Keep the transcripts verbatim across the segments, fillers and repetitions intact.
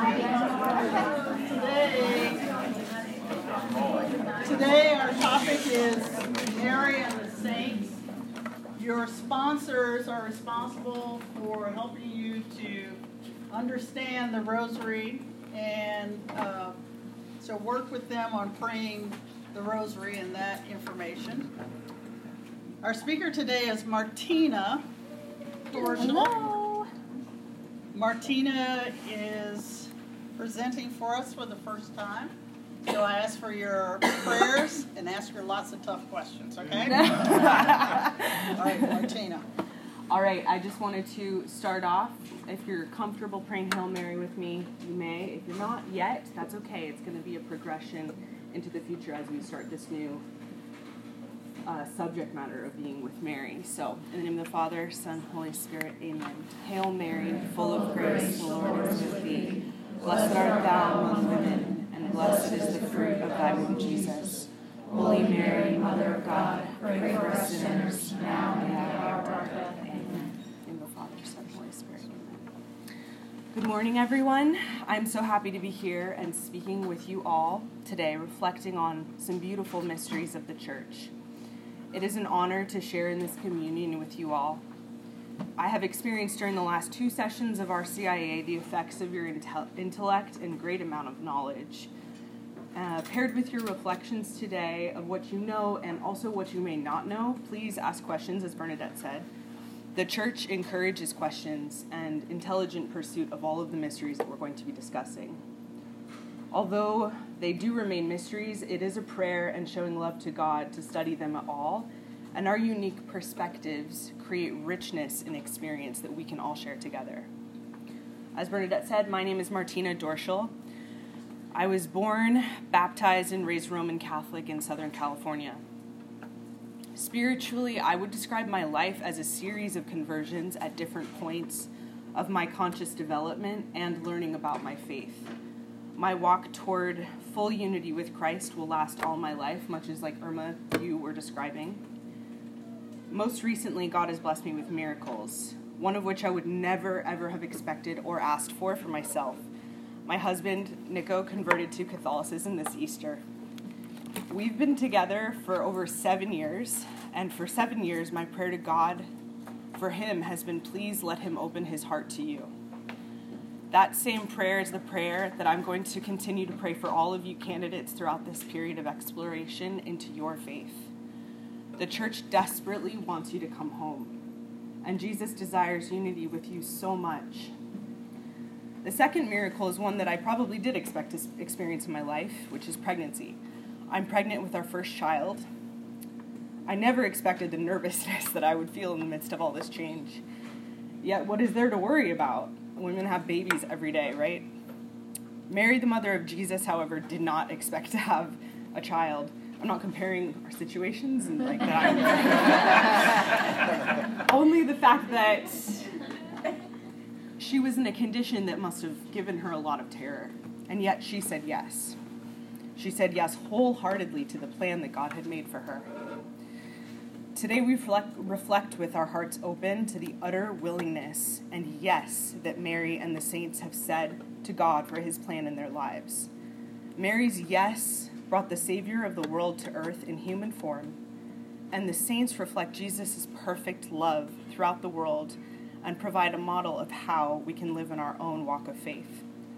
Today, today our topic is Mary and the Saints. Your sponsors are responsible for helping you to understand the Rosary and uh, so work with them on praying the Rosary and that information. Our speaker today is Martina Dorschel. Hello. Martina is presenting for us for the first time. So I ask for your prayers and ask her lots of tough questions, okay? All right, Martina. All right, I just wanted to start off. If you're comfortable praying Hail Mary with me, you may. If you're not yet, that's okay. It's going to be a progression into the future as we start this new uh, subject matter of being with Mary. So, in the name of the Father, Son, Holy Spirit, amen. Hail Mary, full of grace, the Lord is with thee. Blessed art thou among women, and blessed is the fruit of thy womb, Jesus. Holy Mary, Mother of God, pray for us sinners, now and at our hour of death. Amen. In the Father, Son, Holy Spirit. Amen. Good morning, everyone. I'm so happy to be here and speaking with you all today, reflecting on some beautiful mysteries of the Church. It is an honor to share in this communion with you all. I have experienced during the last two sessions of our C I A the effects of your intel- intellect and great amount of knowledge. Uh, paired with your reflections today of what you know and also what you may not know, please ask questions, as Bernadette said. The Church encourages questions and intelligent pursuit of all of the mysteries that we're going to be discussing. Although they do remain mysteries, it is a prayer and showing love to God to study them at all, and our unique perspectives create richness in experience that we can all share together. As Bernadette said, my name is Martina Dorschel. I was born, baptized, and raised Roman Catholic in Southern California. Spiritually, I would describe my life as a series of conversions at different points of my conscious development and learning about my faith. My walk toward full unity with Christ will last all my life, much as like Irma, you were describing. Most recently, God has blessed me with miracles, one of which I would never, ever have expected or asked for for myself. My husband, Nico, converted to Catholicism this Easter. We've been together for over seven years, and for seven years, my prayer to God for him has been, please let him open his heart to you. That same prayer is the prayer that I'm going to continue to pray for all of you candidates throughout this period of exploration into your faith. The Church desperately wants you to come home, and Jesus desires unity with you so much. The second miracle is one that I probably did expect to experience in my life, which is pregnancy. I'm pregnant with our first child. I never expected the nervousness that I would feel in the midst of all this change. Yet, what is there to worry about? Women have babies every day, right? Mary, the mother of Jesus, however, did not expect to have a child. I'm not comparing our situations and like that. Only the fact that she was in a condition that must have given her a lot of terror. And yet she said yes. She said yes wholeheartedly to the plan that God had made for her. Today we reflect, reflect with our hearts open to the utter willingness and yes that Mary and the saints have said to God for his plan in their lives. Mary's yes brought the Savior of the world to earth in human form, and the saints reflect Jesus' perfect love throughout the world and provide a model of how we can live in our own walk of faith.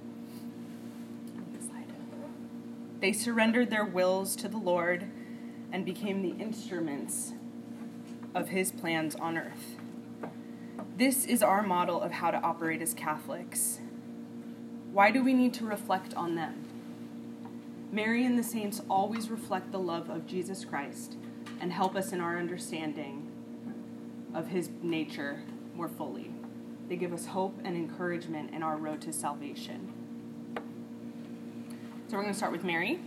They surrendered their wills to the Lord and became the instruments of his plans on earth. This is our model of how to operate as Catholics. Why do we need to reflect on them? Mary and the saints always reflect the love of Jesus Christ and help us in our understanding of his nature more fully. They give us hope and encouragement in our road to salvation. So we're going to start with Mary.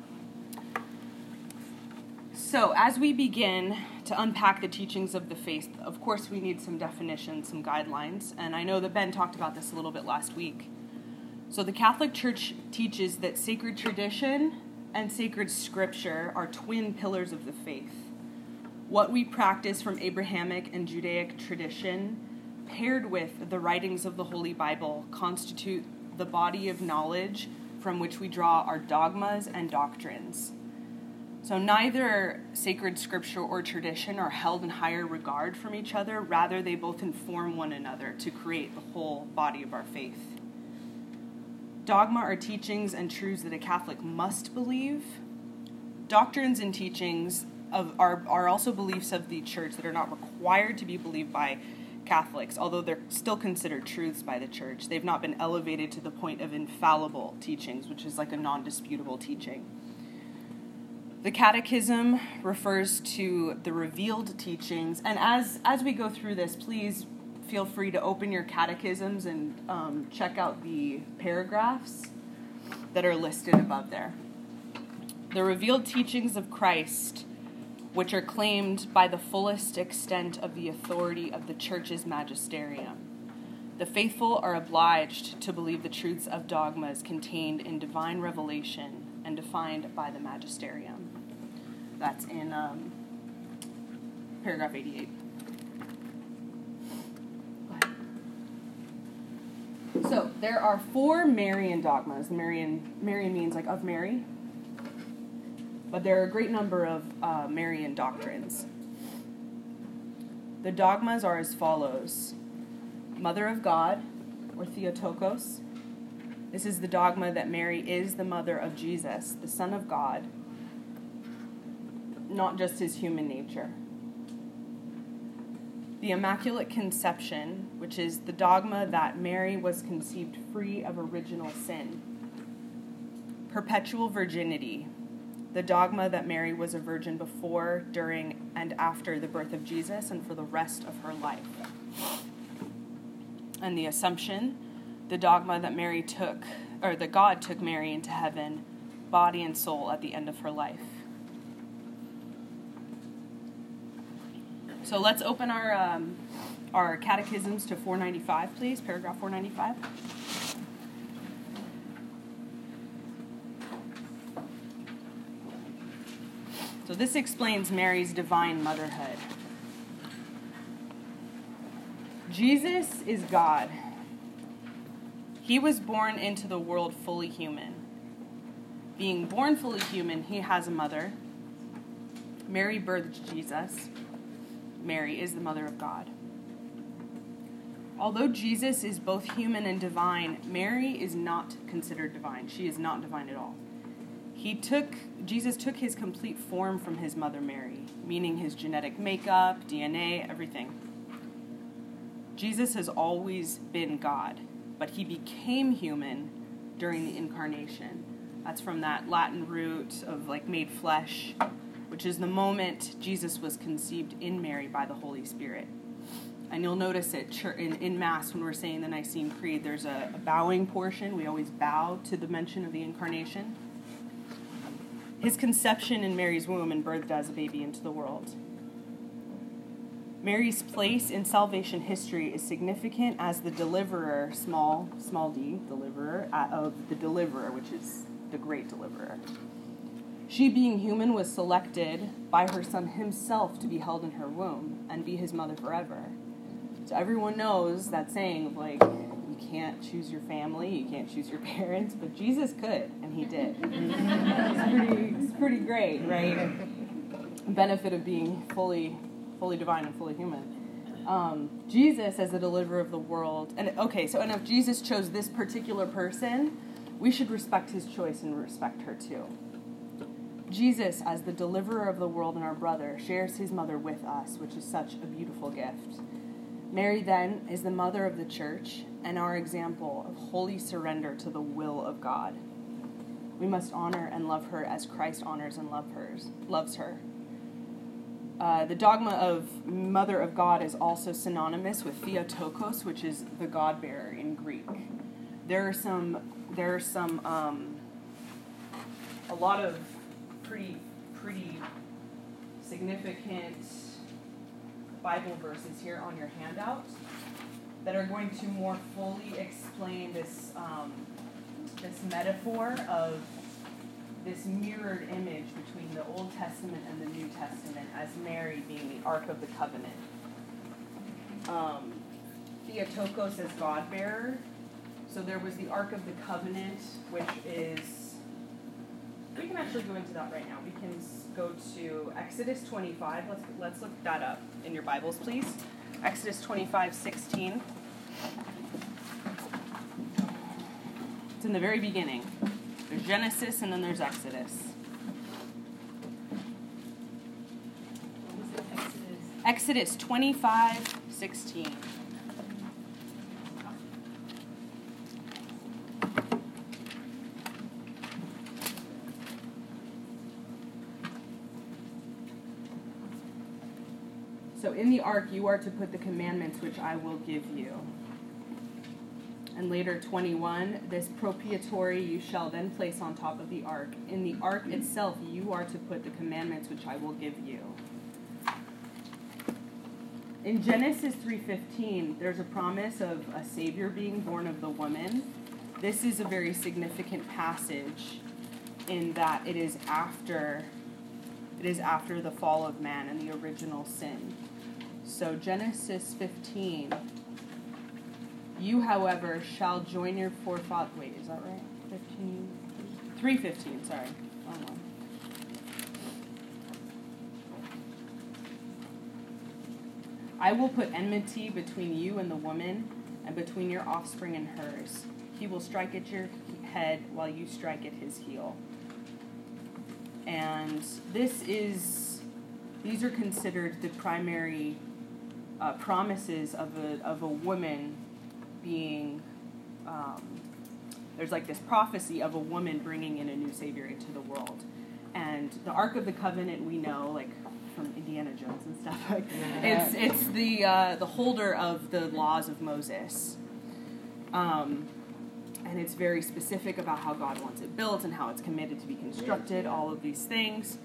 So as we begin to unpack the teachings of the faith, of course we need some definitions, some guidelines, and I know that Ben talked about this a little bit last week. So the Catholic Church teaches that sacred tradition and sacred scripture are twin pillars of the faith. What we practice from Abrahamic and Judaic tradition, paired with the writings of the Holy Bible, constitute the body of knowledge from which we draw our dogmas and doctrines. So neither sacred scripture or tradition are held in higher regard from each other. Rather, they both inform one another to create the whole body of our faith. Dogma are teachings and truths that a Catholic must believe. Doctrines and teachings of are, are also beliefs of the Church that are not required to be believed by Catholics, although they're still considered truths by the Church. They've not been elevated to the point of infallible teachings, which is like a non-disputable teaching. The Catechism refers to the revealed teachings, and as as we go through this, please feel free to open your catechisms and um, check out the paragraphs that are listed above there. The revealed teachings of Christ, which are claimed by the fullest extent of the authority of the Church's magisterium. The faithful are obliged to believe the truths of dogmas contained in divine revelation and defined by the magisterium. That's in um, paragraph eighty-eight. Go ahead. So there are four Marian dogmas. The Marian, Marian means like of Mary. But there are a great number of uh, Marian doctrines. The dogmas are as follows. Mother of God, or Theotokos. This is the dogma that Mary is the mother of Jesus, the Son of God, not just his human nature. The Immaculate Conception, which is the dogma that Mary was conceived free of original sin. Perpetual Virginity, the dogma that Mary was a virgin before, during, and after the birth of Jesus and for the rest of her life. And the Assumption, the dogma that Mary took, or that God took Mary into heaven, body and soul, at the end of her life. So let's open our um, our catechisms to four ninety-five, please, paragraph four ninety-five. So this explains Mary's divine motherhood. Jesus is God. He was born into the world fully human. Being born fully human, he has a mother. Mary birthed Jesus. Mary is the mother of God. Although Jesus is both human and divine, Mary is not considered divine. She is not divine at all. He took, Jesus took his complete form from his mother Mary, meaning his genetic makeup, D N A, everything. Jesus has always been God, but he became human during the incarnation. That's from that Latin root of like made flesh, which is the moment Jesus was conceived in Mary by the Holy Spirit. And you'll notice it in, in Mass when we're saying the Nicene Creed, there's a, a bowing portion. We always bow to the mention of the incarnation. His conception in Mary's womb and birth as a baby into the world. Mary's place in salvation history is significant as the deliverer, small, small d, deliverer, of the deliverer, which is the great deliverer. She, being human, was selected by her son himself to be held in her womb and be his mother forever. So everyone knows that saying of like, you can't choose your family, you can't choose your parents, but Jesus could, and he did. It's pretty, it's pretty great, right? Benefit of being fully, fully divine and fully human. Um, Jesus as the deliverer of the world, and okay, so and if Jesus chose this particular person, we should respect his choice and respect her too. Jesus, as the deliverer of the world and our brother, shares his mother with us, which is such a beautiful gift. Mary, then, is the mother of the Church and our example of holy surrender to the will of God. We must honor and love her as Christ honors and love hers, loves her. Uh, the dogma of Mother of God is also synonymous with Theotokos, which is the God-bearer in Greek. There are some, there are some, um, a lot of pretty, pretty significant Bible verses here on your handout that are going to more fully explain this, um, this metaphor of this mirrored image between the Old Testament and the New Testament as Mary being the Ark of the Covenant. Um, Theotokos as God-bearer. So there was the Ark of the Covenant, which is, we can actually go into that right now. We can go to Exodus twenty-five. Let's let's look that up in your Bibles, please. Exodus twenty-five sixteen. It's in the very beginning. There's Genesis and then there's Exodus. What was it? Exodus. Exodus twenty-five sixteen. So in the ark you are to put the commandments which I will give you. And later twenty-one, this propitiatory you shall then place on top of the ark. In the ark itself you are to put the commandments which I will give you. In Genesis three fifteen, there's a promise of a Savior being born of the woman. This is a very significant passage in that it is after it is after the fall of man and the original sin. So Genesis fifteen, you, however, shall join your forefather. Wait, is that right? fifteen? three fifteen, sorry. Wrong one. I will put enmity between you and the woman, and between your offspring and hers. He will strike at your head while you strike at his heel. And this is, these are considered the primary uh, promises of a of a woman being, um, there's like this prophecy of a woman bringing in a new Savior into the world. And the Ark of the Covenant, we know, like from Indiana Jones and stuff, like it's it's the uh, the holder of the laws of Moses. Um, and it's very specific about how God wants it built and how it's committed to be constructed, all of these things.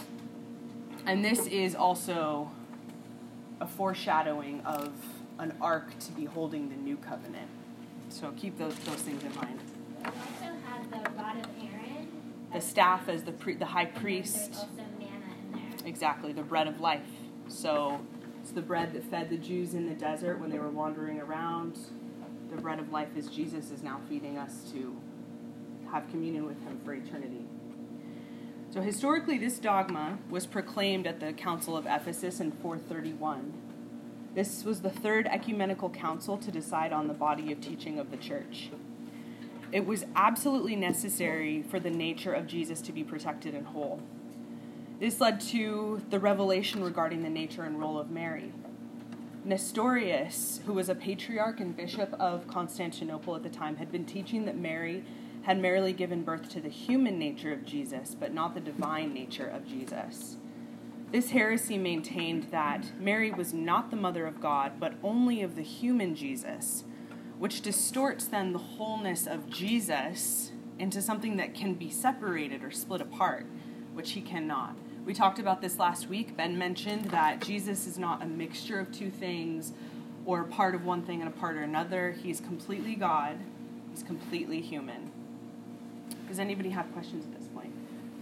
And this is also a foreshadowing of an ark to be holding the new covenant. So keep those those things in mind. We also had the rod of Aaron. The staff as the pre, the high And then priest. there's also manna in there. Exactly, the bread of life. So it's the bread that fed the Jews in the desert when they were wandering around. The bread of life is Jesus is now feeding us to have communion with him for eternity. So historically, this dogma was proclaimed at the Council of Ephesus in four thirty-one. This was the third ecumenical council to decide on the body of teaching of the church. It was absolutely necessary for the nature of Jesus to be protected and whole. This led to the revelation regarding the nature and role of Mary. Nestorius, who was a patriarch and bishop of Constantinople at the time, had been teaching that Mary had merely given birth to the human nature of Jesus, but not the divine nature of Jesus. This heresy maintained that Mary was not the mother of God, but only of the human Jesus, which distorts then the wholeness of Jesus into something that can be separated or split apart, which he cannot. We talked about this last week. Ben mentioned that Jesus is not a mixture of two things or part of one thing and a part of another. He's completely God. He's completely human. Does anybody have questions at this point?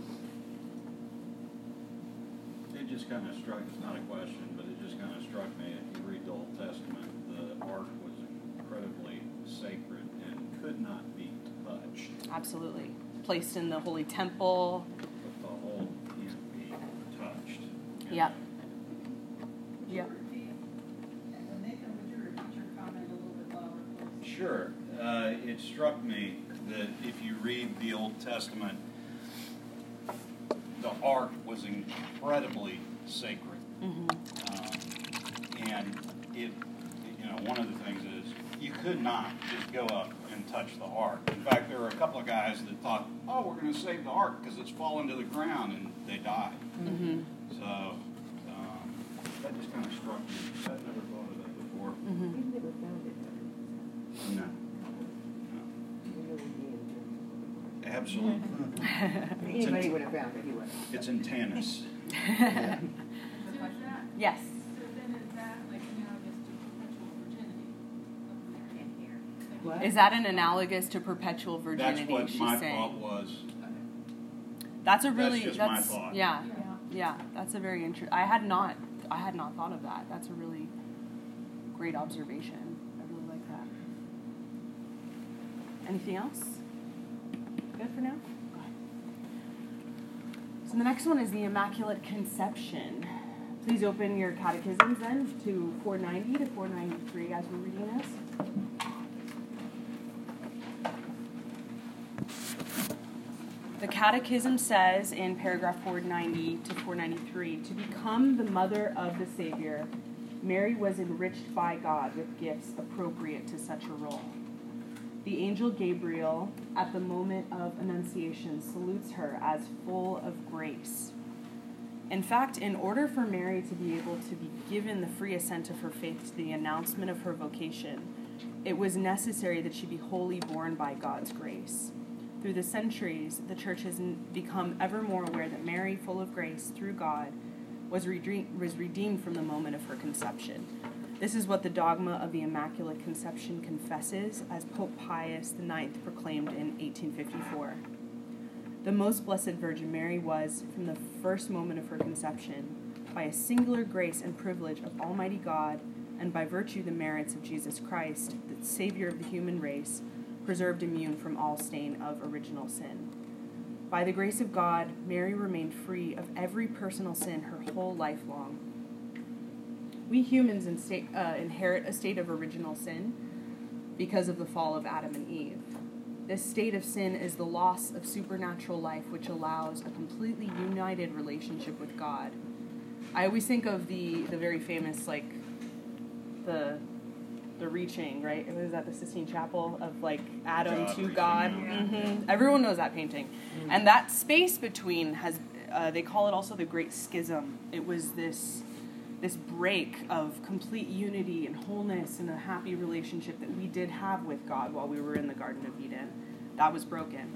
It just kind of struck, it's not a question, but it just kind of struck me, if you read the Old Testament, the ark was incredibly sacred and could not be touched. Absolutely. Placed in the holy temple. But the whole can't be touched. Yep. Would you Yep. repeat, uh, Nathan, would you repeat your comment a little bit louder, please? Sure. Uh, it struck me that if you read the Old Testament, the ark was incredibly sacred. Mm-hmm. Um, and it, you know, one of the things is you could not just go up and touch the ark. In fact, there were a couple of guys that thought, oh, we're going to save the ark because it's fallen to the ground, and they died. Mm-hmm. So um, that just kind of struck me. I'd never thought of that before. Mm-hmm. We've never found it. No. We know we did. Absolutely. Anybody would have found it, he would. It's in Tanis. Yeah. Yes. So then is that like analogous to perpetual virginity of Mary in here? What? Is that an analogous to perpetual That's virginity? what she's my saying. thought was. That's a That's really just my that's thought. yeah, Yeah. yeah. That's a very interesting. I had not I had not thought of that. That's a really great observation. I really like that. Anything else? Good for now? So the next one is the Immaculate Conception. Please open your catechisms then to four ninety to four ninety-three as we're reading this. The Catechism says in paragraph four ninety to four ninety-three, to become the mother of the Savior, Mary was enriched by God with gifts appropriate to such a role. The angel Gabriel, at the moment of Annunciation, salutes her as full of grace. In fact, in order for Mary to be able to be given the free assent of her faith to the announcement of her vocation, it was necessary that she be wholly born by God's grace. Through the centuries, the Church has become ever more aware that Mary, full of grace through God, was redeemed, was redeemed from the moment of her conception. This is what the dogma of the Immaculate Conception confesses, as Pope Pius the ninth proclaimed in eighteen fifty-four. The Most Blessed Virgin Mary was, from the first moment of her conception, by a singular grace and privilege of Almighty God, and by virtue of the merits of Jesus Christ, the Savior of the human race, preserved immune from all stain of original sin. By the grace of God, Mary remained free of every personal sin her whole life long. We humans in state, uh, inherit a state of original sin because of the fall of Adam and Eve. This state of sin is the loss of supernatural life, which allows a completely united relationship with God. I always think of the, the very famous, like, the the reaching, right? It was at the Sistine Chapel of, like, Adam God to reaching, God. yeah. Mm-hmm. Everyone knows that painting. Mm-hmm. And that space between has, uh, they call it also the Great Schism. It was this... this break of complete unity and wholeness and a happy relationship that we did have with God while we were in the Garden of Eden. That was broken.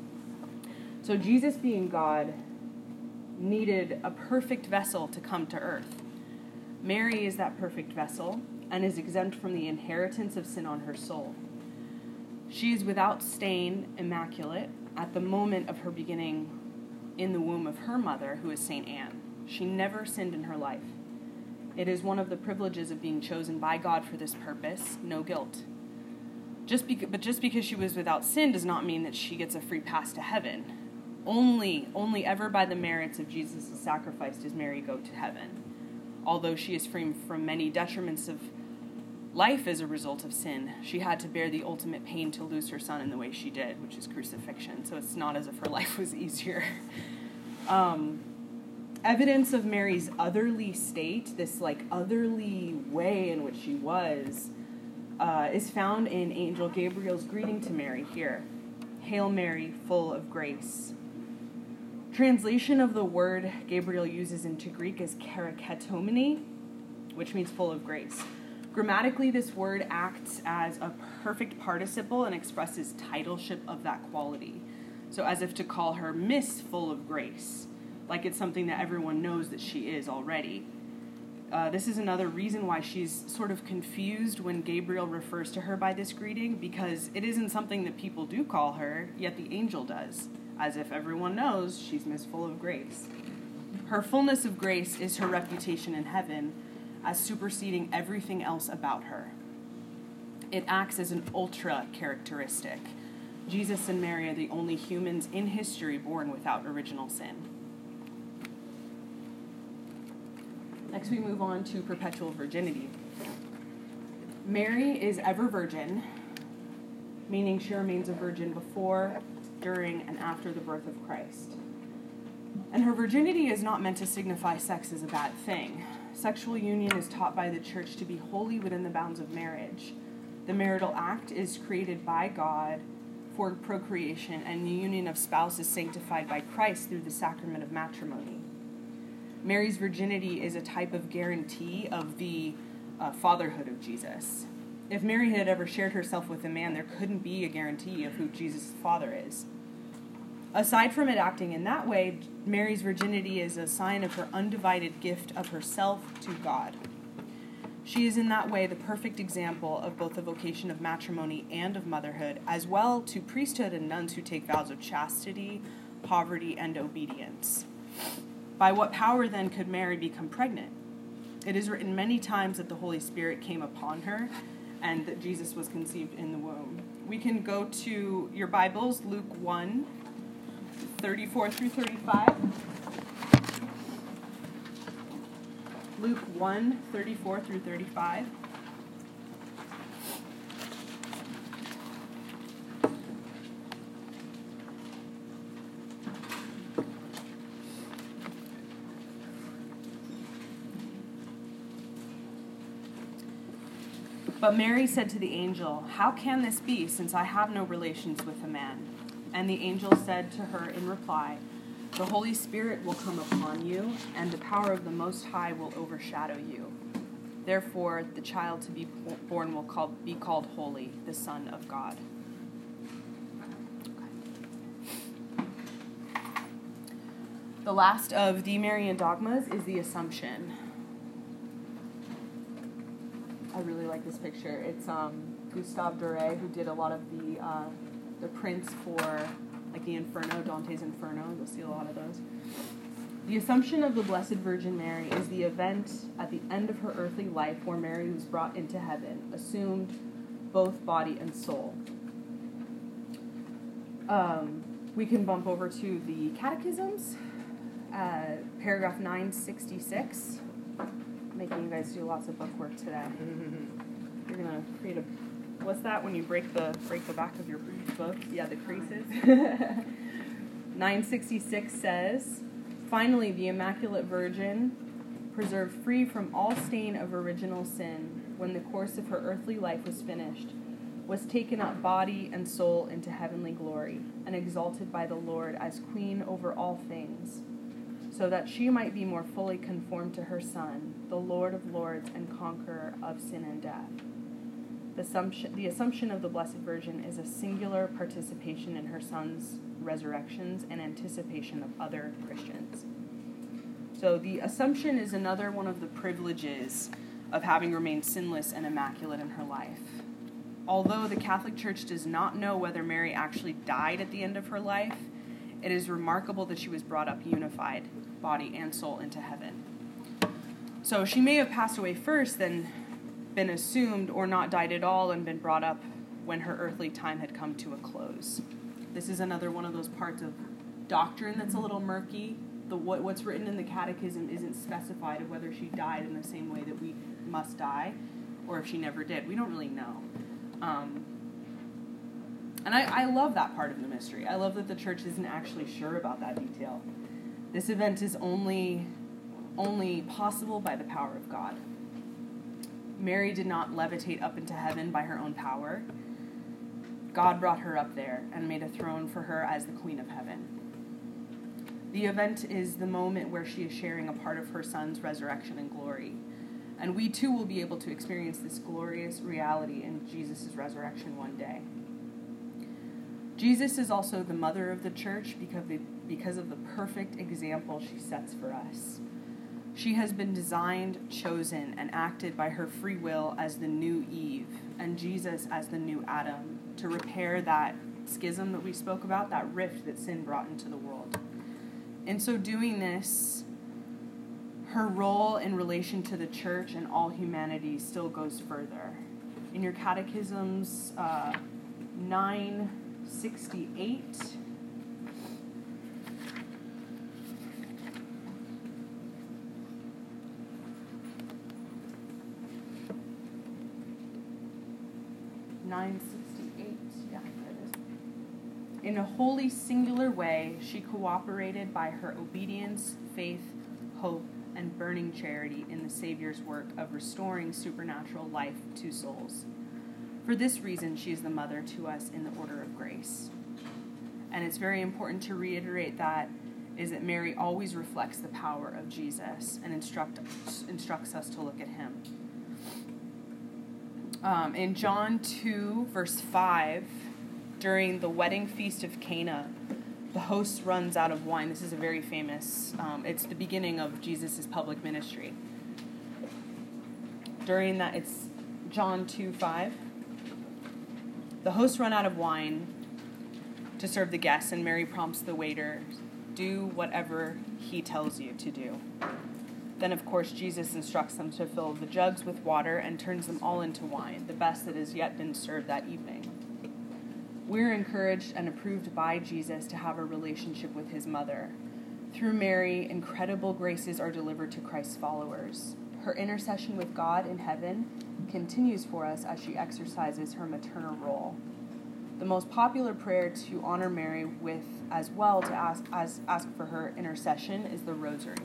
So Jesus, being God, needed a perfect vessel to come to earth. Mary is that perfect vessel and is exempt from the inheritance of sin on her soul. She is without stain, immaculate, at the moment of her beginning in the womb of her mother, who is Saint Anne. She never sinned in her life. It is one of the privileges of being chosen by God for this purpose, no guilt. Just beca- but just because she was without sin does not mean that she gets a free pass to heaven. Only, only ever by the merits of Jesus' sacrifice does Mary go to heaven. Although she is free from many detriments of life as a result of sin, she had to bear the ultimate pain to lose her son in the way she did, which is crucifixion. So it's not as if her life was easier. um... Evidence of Mary's otherly state, this like otherly way in which she was, uh, is found in Angel Gabriel's greeting to Mary here. Hail Mary, full of grace. Translation of the word Gabriel uses into Greek is kariketomene, which means full of grace. Grammatically, this word acts as a perfect participle and expresses titleship of that quality. So as if to call her Miss Full of Grace, like it's something that everyone knows that she is already. Uh, this is another reason why she's sort of confused when Gabriel refers to her by this greeting, because it isn't something that people do call her, yet the angel does, as if everyone knows she's Miss Full of Grace. Her fullness of grace is her reputation in heaven as superseding everything else about her. It acts as an ultra characteristic. Jesus and Mary are the only humans in history born without original sin. Next, we move on to perpetual virginity. Mary is ever virgin, meaning she remains a virgin before, during, and after the birth of Christ. And her virginity is not meant to signify sex as a bad thing. Sexual union is taught by the Church to be wholly within the bounds of marriage. The marital act is created by God for procreation, and the union of spouse is sanctified by Christ through the sacrament of matrimony. Mary's virginity is a type of guarantee of the uh, fatherhood of Jesus. If Mary had ever shared herself with a man, there couldn't be a guarantee of who Jesus' father is. Aside from it acting in that way, Mary's virginity is a sign of her undivided gift of herself to God. She is in that way the perfect example of both the vocation of matrimony and of motherhood, as well to priesthood and nuns who take vows of chastity, poverty, and obedience. By what power, then, could Mary become pregnant? It is written many times that the Holy Spirit came upon her and that Jesus was conceived in the womb. we can go to your Bibles, Luke one, thirty-four through thirty-five. Luke one, thirty-four through thirty-five. But Mary said to the angel, "How can this be, since I have no relations with a man?" And the angel said to her in reply, "The Holy Spirit will come upon you, and the power of the Most High will overshadow you. Therefore, the child to be born will call, be called Holy, the Son of God." The last of the Marian dogmas is the Assumption. I really like this picture. It's um, Gustave Doré, who did a lot of the uh, the prints for like the Inferno, Dante's Inferno. You'll see a lot of those. The Assumption of the Blessed Virgin Mary is the event at the end of her earthly life where Mary was brought into heaven, assumed both body and soul. Um, we can bump over to the Catechisms, uh, paragraph nine sixty-six. Making you guys do lots of book work today. You're gonna create a. What's that when you break the break the back of your book? Yeah, the creases. nine sixty-six says, "Finally, the Immaculate Virgin, preserved free from all stain of original sin, when the course of her earthly life was finished, was taken up body and soul into heavenly glory, and exalted by the Lord as Queen over all things, so that she might be more fully conformed to her Son, the Lord of lords and conqueror of sin and death. The Assumption, the Assumption of the Blessed Virgin is a singular participation in her Son's resurrections and anticipation of other Christians." So the Assumption is another one of the privileges of having remained sinless and immaculate in her life. Although the Catholic Church does not know whether Mary actually died at the end of her life, it is remarkable that she was brought up unified, body and soul, into heaven. So she may have passed away first, then been assumed, or not died at all and been brought up when her earthly time had come to a close. This is another one of those parts of doctrine that's a little murky. The what, what's written in the Catechism isn't specified of whether she died in the same way that we must die, or if she never did. We don't really know. Um, And I, I love that part of the mystery. I love that the church isn't actually sure about that detail. This event is only, only possible by the power of God. Mary did not levitate up into heaven by her own power. God brought her up there and made a throne for her as the Queen of Heaven. The event is the moment where she is sharing a part of her Son's resurrection and glory. And we too will be able to experience this glorious reality in Jesus' resurrection one day. Jesus is also the mother of the church because of the, because of the perfect example she sets for us. She has been designed, chosen, and acted by her free will as the new Eve, and Jesus as the new Adam, to repair that schism that we spoke about, that rift that sin brought into the world. In so doing this, her role in relation to the church and all humanity still goes further. In your catechisms, uh, nine sixty-eight. nine sixty-eight, yeah, there it is. In a wholly singular way, she cooperated by her obedience, faith, hope, and burning charity in the Savior's work of restoring supernatural life to souls. For this reason, she is the mother to us in the order of grace. And it's very important to reiterate that is that Mary always reflects the power of Jesus and instruct, instructs us to look at him. Um, in John two, verse five, during the wedding feast of Cana, the host runs out of wine. This is a very famous, um, it's the beginning of Jesus' public ministry. During that, it's John two five. The hosts run out of wine to serve the guests, and Mary prompts the waiter, do whatever he tells you to do. Then, of course, Jesus instructs them to fill the jugs with water and turns them all into wine, the best that has yet been served that evening. We're encouraged and approved by Jesus to have a relationship with his mother. Through Mary, incredible graces are delivered to Christ's followers. Her intercession with God in heaven continues for us as she exercises her maternal role. The most popular prayer to honor Mary with as well to ask as ask for her intercession is the Rosary.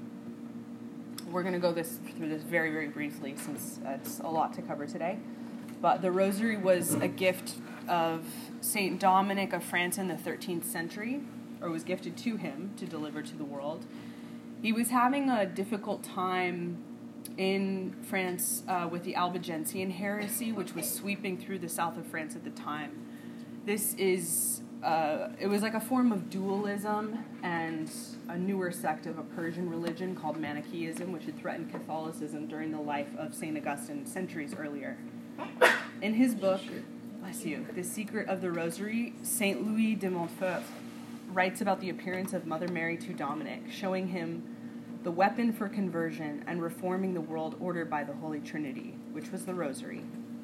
We're going to go this through this very, very briefly since it's a lot to cover today. But the Rosary was a gift of Saint Dominic of France in the thirteenth century, or was gifted to him to deliver to the world. He was having a difficult time in France uh, with the Albigensian heresy, which was sweeping through the south of France at the time. This is, uh, it was like a form of dualism and a newer sect of a Persian religion called Manichaeism, which had threatened Catholicism during the life of Saint Augustine centuries earlier. In his book, bless you, The Secret of the Rosary, Saint Louis de Montfort writes about the appearance of Mother Mary to Dominic, showing him the weapon for conversion and reforming the world ordered by the Holy Trinity, which was the Rosary.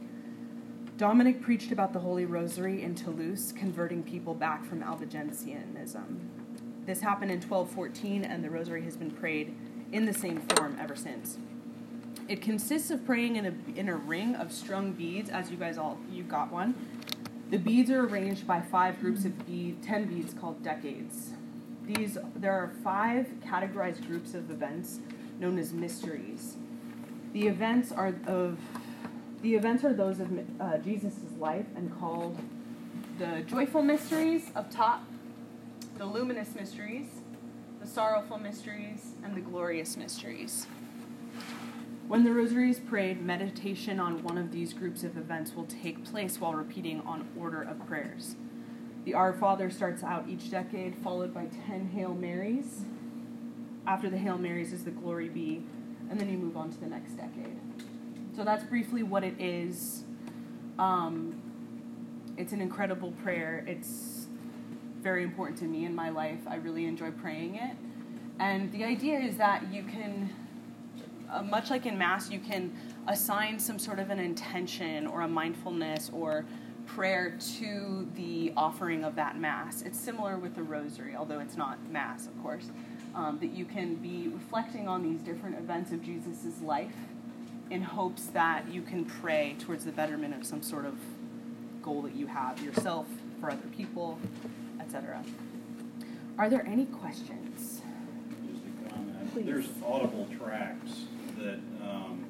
Dominic preached about the Holy Rosary in Toulouse, converting people back from Albigensianism. This happened in twelve fourteen, and the Rosary has been prayed in the same form ever since. It consists of praying in a, in a ring of strung beads, as you guys all, you got one. The beads are arranged by five groups of bead, ten beads called decades. These, there are five categorized groups of events known as mysteries. The events are of the events are those of uh, Jesus' life and called the joyful mysteries up top, the luminous mysteries, the sorrowful mysteries, and the glorious mysteries. When the Rosary is prayed, meditation on one of these groups of events will take place while repeating on order of prayers. The Our Father starts out each decade, followed by ten Hail Marys. After the Hail Marys is the Glory Be, and then you move on to the next decade. So that's briefly what it is. Um, it's an incredible prayer. It's very important to me in my life. I really enjoy praying it. And the idea is that you can, uh, much like in Mass, you can assign some sort of an intention or a mindfulness or prayer to the offering of that Mass. It's similar with the Rosary, although it's not Mass, of course, um, that you can be reflecting on these different events of Jesus' life in hopes that you can pray towards the betterment of some sort of goal that you have yourself, for other people, et cetera. Are there any questions? Just a comment. Please. There's Audible tracks that um,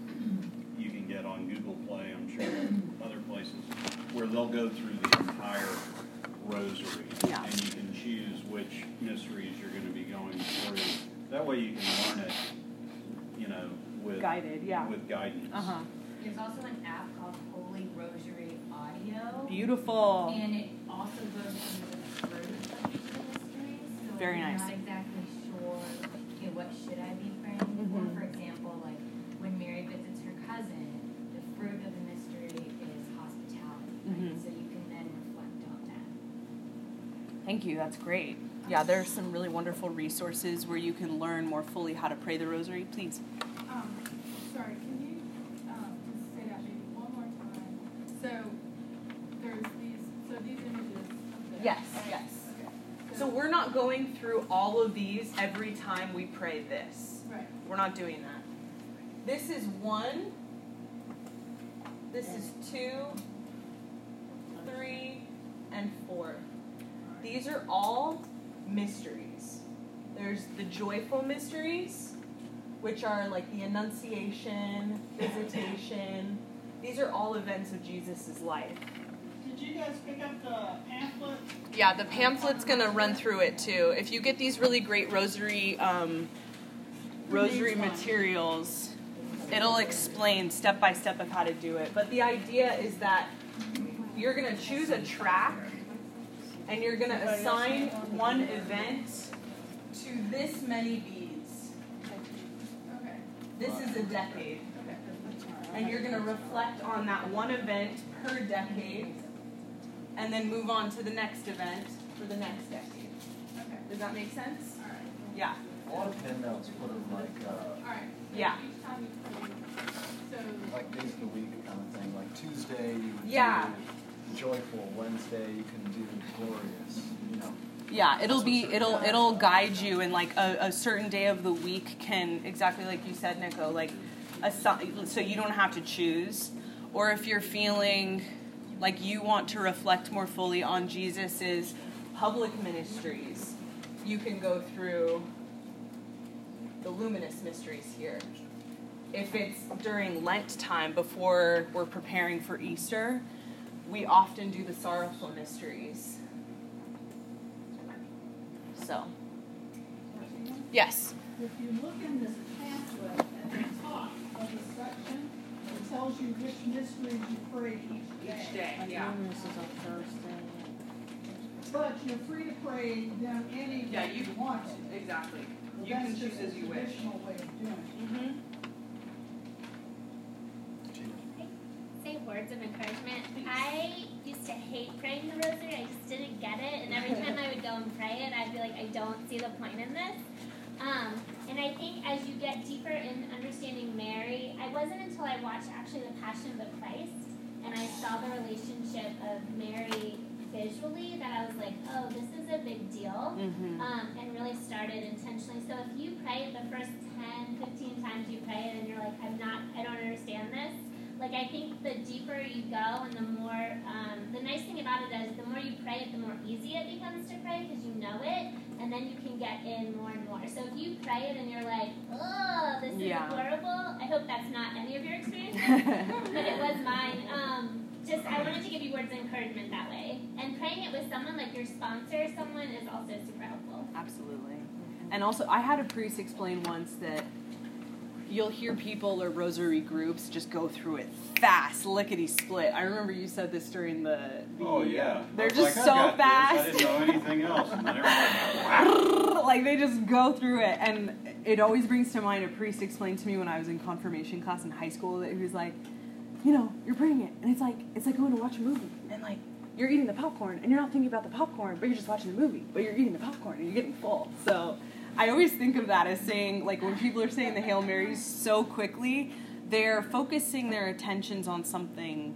you can get on Google Play, I'm sure, and other places, where they'll go through the entire Rosary, Yeah. and you can choose which mysteries you're going to be going through. That way you can learn it, you know, with Guided, yeah. with guidance. Uh-huh. There's also an app called Holy Rosary Audio. Beautiful. And it also goes through the fruit of each of the mysteries. So Very if you're nice. not exactly sure, okay, what should I be praying Mhm. for? For example, like when Mary visits her cousin, the fruit of the mystery is hospitality. Right? Mhm. So you can then reflect on that. Thank you, that's great. Yeah, there are some really wonderful resources where you can learn more fully how to pray the Rosary. Please. Um, sorry, can you, um, just say that maybe one more time? So, there's these, so these images of this. Yes, yes. Okay. So we're not going through all of these every time we pray this. Right. We're not doing that. This is one. This is two, three, and four. These are all mysteries. There's the joyful mysteries, which are like the Annunciation, Visitation. These are all events of Jesus' life. Did you guys pick up the pamphlet? Yeah, the pamphlet's going to run through it too. If you get these really great rosary um, rosary materials, it'll explain step by step of how to do it. But the idea is that you're going to choose a track and you're going to assign one event to this many beads. Okay. This is a decade. Okay. And you're going to reflect on that one event per decade and then move on to the next event for the next decade. Okay. Does that make sense? All right. Yeah. A lot of pen notes put them like, uh, All right. So Yeah. Each time you pray, so. like days of the week kind of thing. Like Tuesday, you would Yeah. do joyful. Wednesday you can do glorious. You know. Yeah, it'll be it'll it'll guide you, and like a, a certain day of the week can, exactly like you said, Nico, like a, so you don't have to choose. Or if you're feeling like you want to reflect more fully on Jesus's public ministries, you can go through the luminous mysteries here. If it's during Lent time, before we're preparing for Easter, we often do the sorrowful mysteries. So, yes? If you look in this pamphlet at the top of the section, it tells you which mysteries you pray each day. Each day, yeah. This is a Thursday. But you're free to pray them any Yeah, way you you want to. Exactly. So You that's can choose just as a you wish. traditional way of doing it. Mm-hmm. Say words of encouragement. I used to hate praying the rosary. I just didn't get it, and every time I would go and pray it, I'd be like, I don't see the point in this. Um, and I think as you get deeper in understanding Mary, I wasn't until I watched actually the Passion of the Christ, and I saw the relationship of Mary visually, that I was like, oh, this is a big deal, Mm-hmm. um, and really started intentionally. So if you pray it the first ten, fifteen times you pray it, and you're like, I'm not, I don't understand this, like, I think the deeper you go and the more, um, the nice thing about it is the more you pray it, the more easy it becomes to pray because you know it, and then you can get in more and more. So if you pray it and you're like, oh, this is Yeah. horrible, I hope that's not any of your experiences, but it was mine. Um, just, I wanted to give you words of encouragement that way. And praying it with someone like your sponsor, someone is also super helpful. Absolutely. And also, I had a priest explain once that you'll hear people or rosary groups just go through it fast, lickety-split. I remember you said this during the... the Oh, yeah. They're I was just like, so I got fast. This. I didn't know anything else. And then everybody, wow. Like, they just go through it. And it always brings to mind a priest explained to me when I was in confirmation class in high school that he was like, you know, you're praying it, and it's like, it's like going to watch a movie. And, like, you're eating the popcorn, and you're not thinking about the popcorn, but you're just watching the movie. But you're eating the popcorn, and you're getting full. So I always think of that as saying, like, when people are saying the Hail Marys so quickly, they're focusing their attentions on something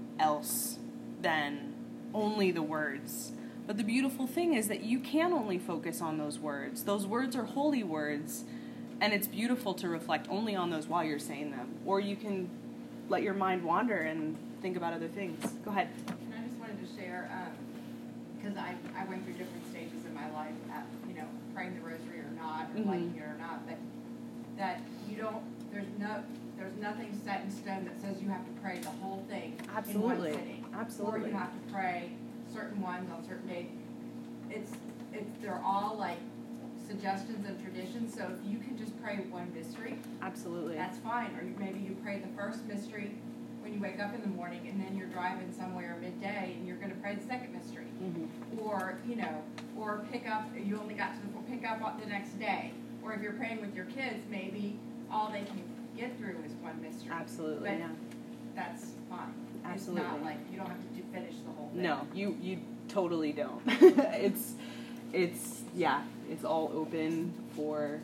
else than only the words. But the beautiful thing is that you can only focus on those words. Those words are holy words, and it's beautiful to reflect only on those while you're saying them. Or you can let your mind wander and think about other things. Go ahead. And I just wanted to share, because I, I went through different stages in my life, at, you know, praying the rosary or not, or Mm-hmm. liking it or not, but that you don't, there's no, there's nothing set in stone that says you have to pray the whole thing Absolutely. in one sitting. Absolutely. Or you have to pray certain ones on certain days. It's, it's, they're all like suggestions and traditions, so if you can just pray one mystery, Absolutely. that's fine. Or you, maybe you pray the first mystery when you wake up in the morning, and then you're driving somewhere midday, and you're going to pray the second mystery. Mm-hmm. Or, you know, or pick up, you only got to the, pick up on the next day. Or if you're praying with your kids, maybe all they can get through is one mystery. Absolutely, But yeah. that's fine. Absolutely. It's not like, you don't have to do, finish the whole thing. No, you you totally don't. it's it's yeah, it's all open for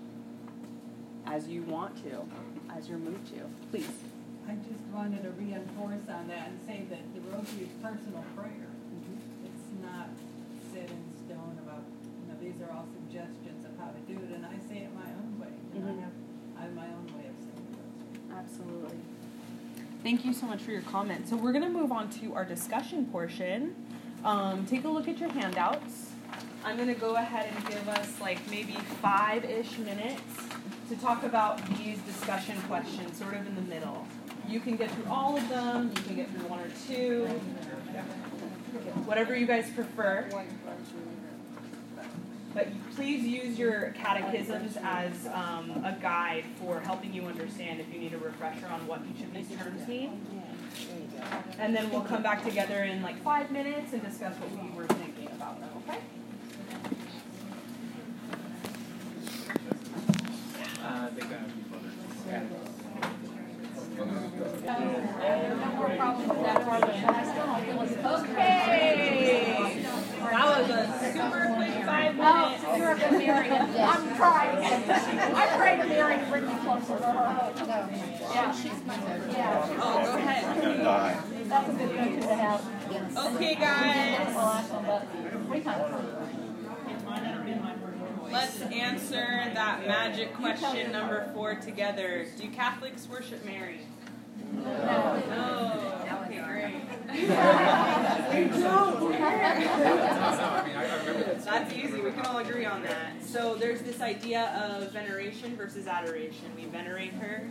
as you want to, as you're moved to. Please. I just wanted to reinforce on that and say that the rosary is personal prayer. Mm-hmm. It's not set in stone about, you know, these are all suggestions of how to do it, and I say it my own way. And Mhm. I have I have my own way of saying the rosary. Absolutely. Thank you so much for your comment. So we're going to move on to our discussion portion. Um, take a look at your handouts. I'm going to go ahead and give us like maybe five-ish minutes to talk about these discussion questions, sort of in the middle. You can get through all of them. You can get through one or two. Whatever you guys prefer. But please use your catechisms as um, a guide for helping you understand if you need a refresher on what each of these terms mean. And then we'll come back together in like five minutes and discuss what we were thinking about them, okay? Uh, they got Okay. That was a super quick five minutes. Oh, you're a good Mary. I'm trying. I pray to Mary to bring me closer to her. Yeah, she's my yeah. Oh, go ahead. I'm gonna die. That's a good go-to to have. Okay, guys. Let's answer that magic question number four together. Do Catholics worship Mary? No. No. Okay, great. That's easy. We can all agree on that. So there's this idea of veneration versus adoration. We venerate her.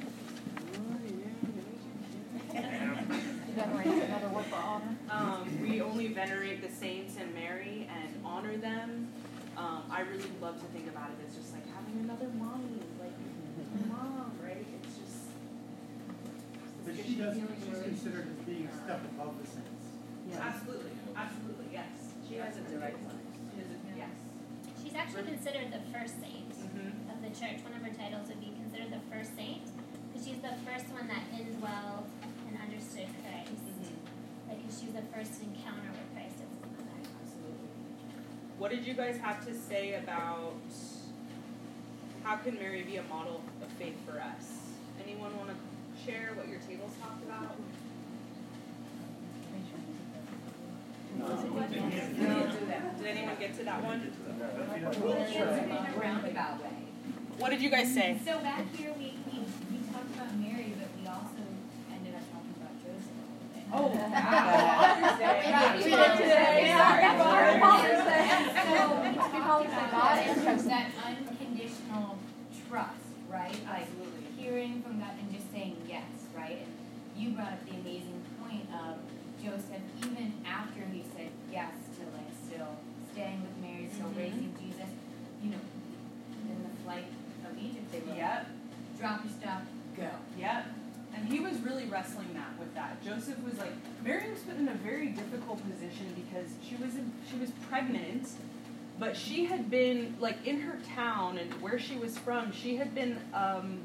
Another word for honor. Um, we only venerate the saints and Mary and honor them. Um, I really love to think about it as just like having another mommy, like mom, right? It's just. But she doesn't. She's considered as being a step above the saints. Yes. Absolutely, absolutely, yes. She has a direct line. She has a, yes. She's actually considered the first saint Mm-hmm. of the church. One of her titles would be considered the first saint, because she's the first one that indwelled and understood Christ. Mm-hmm. Like, she's the first encounter with Christ as his mother. Absolutely. What did you guys have to say about how can Mary be a model of faith for us? Anyone want to share what your tables talked about? No. Did anyone get to that one? In a roundabout way. What did you guys say? So back here, we, we, we talked about Mary, but we also ended up talking about Joseph. Oh, Father's Day. Father's Day. So, Father's Day, God is that unconditional trust, right? Like, hearing from God and just saying yes, right? And you brought up the amazing point of Joseph, even after he said yes to, like, still staying with Mary, still Mm-hmm. raising Jesus, you know, in the flight of Egypt, they were Yep. like, drop your stuff, go. Yep. And he was really wrestling that with that. Joseph was like, Mary was put in a very difficult position because she was in, she was pregnant, but she had been like in her town and where she was from, she had been um,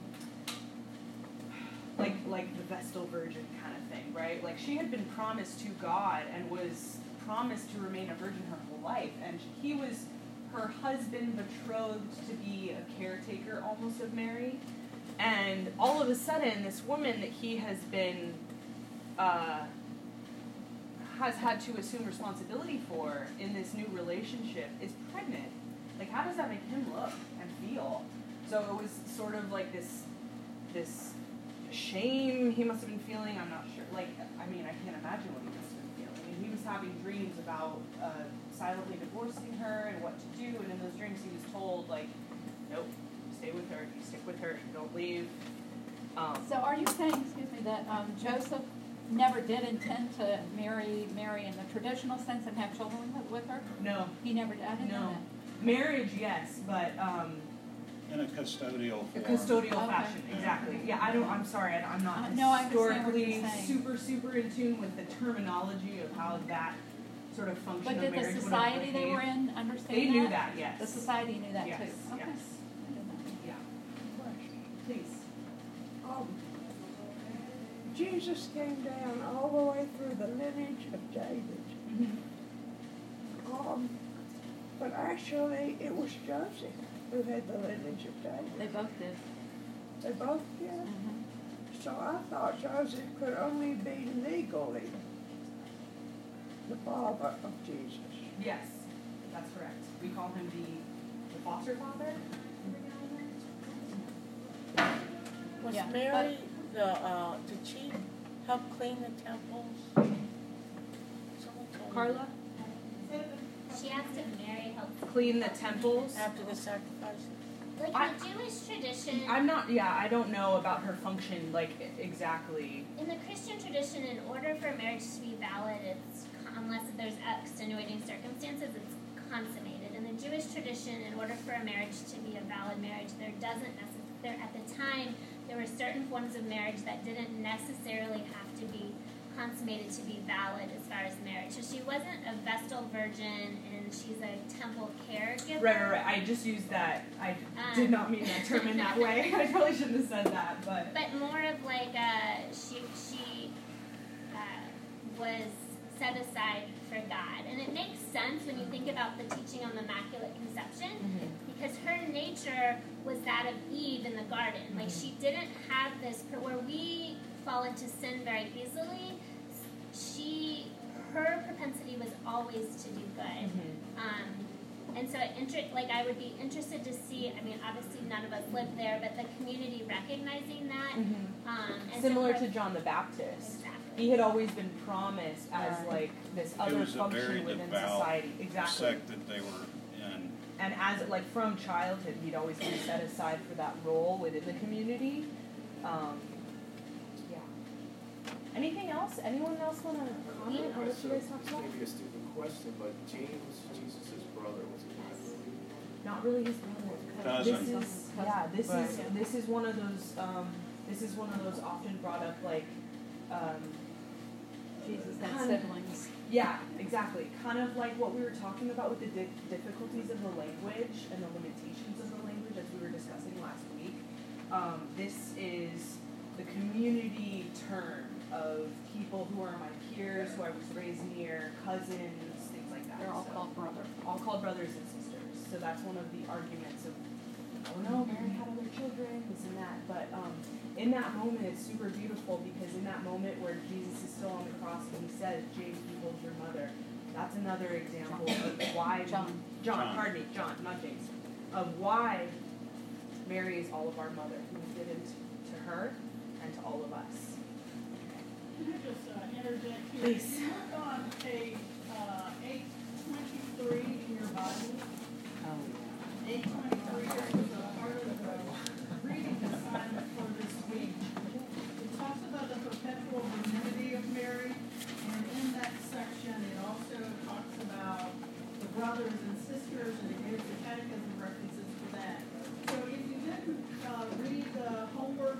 like like the Vestal Virgin kind of thing, right? Like she had been promised to God and was promised to remain a virgin her whole life, and he was her husband, betrothed to be a caretaker almost of Mary. And all of a sudden, this woman that he has been, uh, has had to assume responsibility for in this new relationship is pregnant. Like, how does that make him look and feel? So it was sort of like this, this shame he must have been feeling. I'm not sure. Like, I mean, I can't imagine what he must have been feeling. I mean, he was having dreams about uh, silently divorcing her and what to do. And in those dreams, he was told, like, nope. Stay with her. You stick with her. You don't leave. Um, So are you saying, excuse me, that um, Joseph never did intend to marry Mary in the traditional sense and have children with, with her? no. He never did. I didn't know No. that. Marriage, yes, but um, In a custodial a form. custodial Okay. fashion. Exactly. Yeah, I don't. I'm sorry. I, I'm not Uh, no, I understand what historically you're saying. super super in tune with the terminology of how that sort of function But of did marriage the would have society they were behaved. in understand They that? knew that. Yes. The society knew that Yes, too. Okay. yes. I didn't know. Yeah. Please. Um, Jesus came down all the way through the lineage of David. Mm-hmm. Um, but actually, it was Joseph who had the lineage of David. They both did. They both did. Mm-hmm. So I thought Joseph could only be legally the father of Jesus. Yes, that's correct. We call him the, the foster father. Was Yeah, Mary the, uh, did she help clean the temples? Someone told me. Carla? She asked if Mary helped Clean the temples. After the sacrifice? Like I- the Jewish tradition, I'm not, yeah, I don't know about her function, like, exactly. in the Christian tradition, in order for marriage to be valid, it's unless there's extenuating circumstances, it's consummated. In the Jewish tradition, in order for a marriage to be a valid marriage, there doesn't necessarily, there at the time, there were certain forms of marriage that didn't necessarily have to be consummated to be valid as far as marriage. So she wasn't a Vestal Virgin, and she's a temple caregiver. Right, right, right. I just used that. I Um, did not mean that term in that way. I probably shouldn't have said that, but. But more of like a, she, she uh, was set aside for God. And it makes sense when you think about the teaching on the Immaculate Conception, Mm-hmm. because her nature was that of Eve in the garden. Like, she didn't have this, where we fall into sin very easily, she, her propensity was always to do good. Mm-hmm. Um, and so, inter- like, I would be interested to see, I mean, obviously none of us lived there, but the community recognizing that. Mm-hmm. Um, and Similar so her, to John the Baptist. Exactly. He had always been promised as Right. like this It other was a very function within devout society. Exactly. sect that they were in. And as like from childhood, he'd always been set aside for that role within the community. Um, yeah. Anything else? Anyone else want to comment on what you guys talked about? Maybe a stupid question, but James, Jesus' brother, was he not really? Not really his brother. Cousin. This is yeah. This Right. is this is one of those. Um, this is one of those often brought up like. Um, Jesus had kind of- siblings. Yeah, exactly. Kind of like what we were talking about with the di- difficulties of the language and the limitations of the language as we were discussing last week. Um, this is the community term of people who are my peers, who I was raised near, cousins, things like that. They're all So, called brother. all called brothers and sisters. So that's one of the arguments of, oh no, Mary had other children, this and that. But um, in that moment, it's super beautiful because in that moment where Jesus is still on the cross and he says, James, behold your mother, that's another example of why John. John, John. pardon me, John, not James, of why Mary is all of our mother, who was given to, to her and to all of us. Can I just uh, interject here? Please. If you look on page uh, eight twenty-three in your Bible, eight twenty-three, this is a part of the reading assignment for this week. It talks about the perpetual virginity of Mary, and in that section it also talks about the brothers and sisters, and it gives the catechism references for that. So if you didn't uh, read the homework,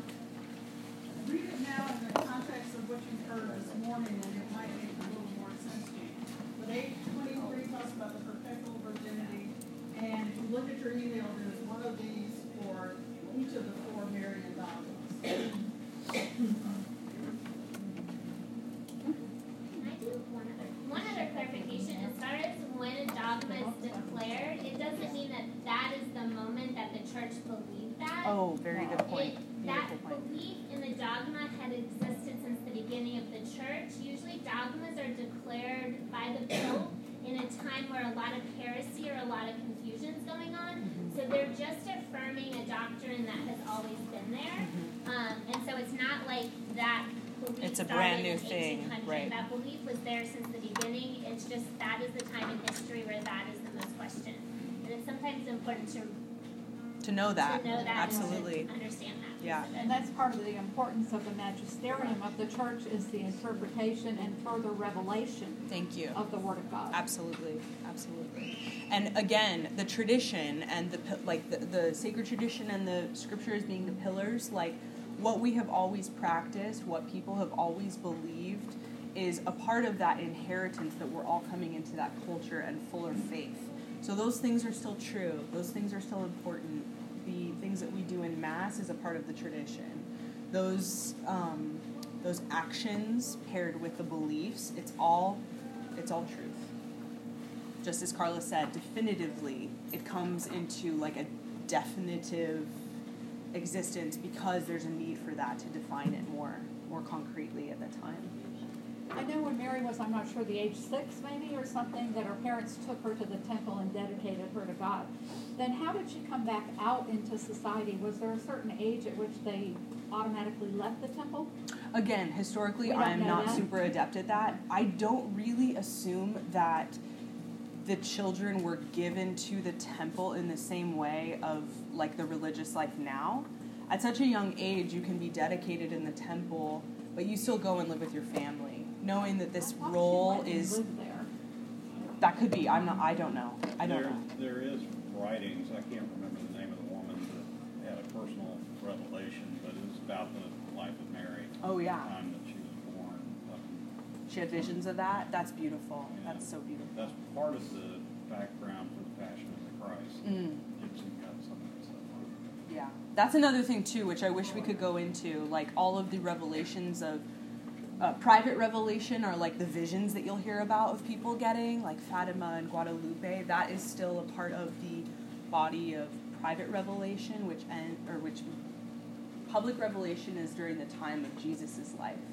read it now in the context of what you've heard this morning, and it might make a little more sense to you. But eight twenty-three talks about the perpetual virginity, and if you look at your email, there's one of these for each of the four Marian dogmas. Can I do one other, one other clarification? As far as when a dogma is declared, it doesn't mean that that is the moment that the church believed that. Oh, very good point. It, that Beautiful point. belief in the dogma had existed since the beginning of the church. Usually dogmas are declared by the Pope in a time where a lot of heresy or a lot of confusion is going on. So they're just affirming a doctrine that has always been there. Um, and so it's not like that belief It's a started brand new in thing, eighteen hundred. right. That belief was there since the beginning. It's just that is the time in history where that is the most questioned. And it's sometimes important to, To know that. to know that Absolutely. and to understand that. Yeah. And that's part of the importance of the magisterium of the church is the interpretation and further revelation Thank you. of the Word of God. Absolutely, absolutely. And again, the tradition and the pi- like the, the sacred tradition and the scriptures being the pillars, like what we have always practiced, what people have always believed, is a part of that inheritance that we're all coming into that culture and fuller faith. So those things are still true. Those things are still important. The things that we do in Mass is a part of the tradition. Those um, those actions paired with the beliefs, it's all it's all truth. Just as Carla said, definitively, it comes into like a definitive existence because there's a need for that to define it more more concretely at the time. I know when Mary was, I'm not sure, the age six maybe or something, that her parents took her to the temple and dedicated her to God. Then how did she come back out into society? Was there a certain age at which they automatically left the temple? Again, historically, We don't I'm know not that. super adept at that. I don't really assume that the children were given to the temple in the same way of like the religious life now. At such a young age, you can be dedicated in the temple, but you still go and live with your family, knowing that this I thought she role went and is. lived there. That could be. I'm not. I don't know. I don't there, know. There is writings, I can't remember the name of the woman that had a personal revelation, but it was about the life of Mary. Oh, yeah. The time that she was born. Um, She had visions of that. That's beautiful. Yeah. That's so beautiful. That's part of the background for the Passion of the Christ. Mm. Gibson got some of that stuff on. Yeah, that's another thing too, which I wish we could go into. Like all of the revelations of uh, private revelation, are like the visions that you'll hear about of people getting, like Fatima and Guadalupe. That is still a part of the body of private revelation, which and or which public revelation is during the time of Jesus's life,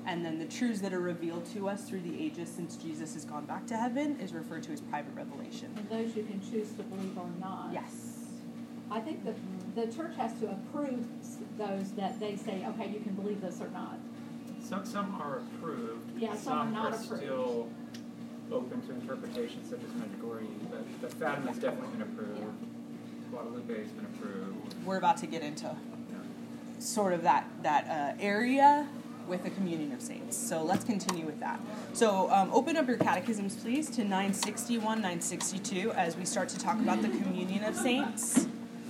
And then the truths that are revealed to us through the ages since Jesus has gone back to heaven is referred to as private revelation. And those you can choose to believe or not. Yes. I think the, the church has to approve those that they say, okay, you can believe this or not. Some, some are approved. Yeah, some are not are approved. still open to interpretation, such as Medjugorje, but, but Fatima's definitely been approved. Guadalupe has been approved. We're about to get into sort of that, that uh, area with the Communion of Saints. So let's continue with that. So um, open up your catechisms, please, to nine sixty-one, nine sixty-two, as we start to talk about the Communion of Saints.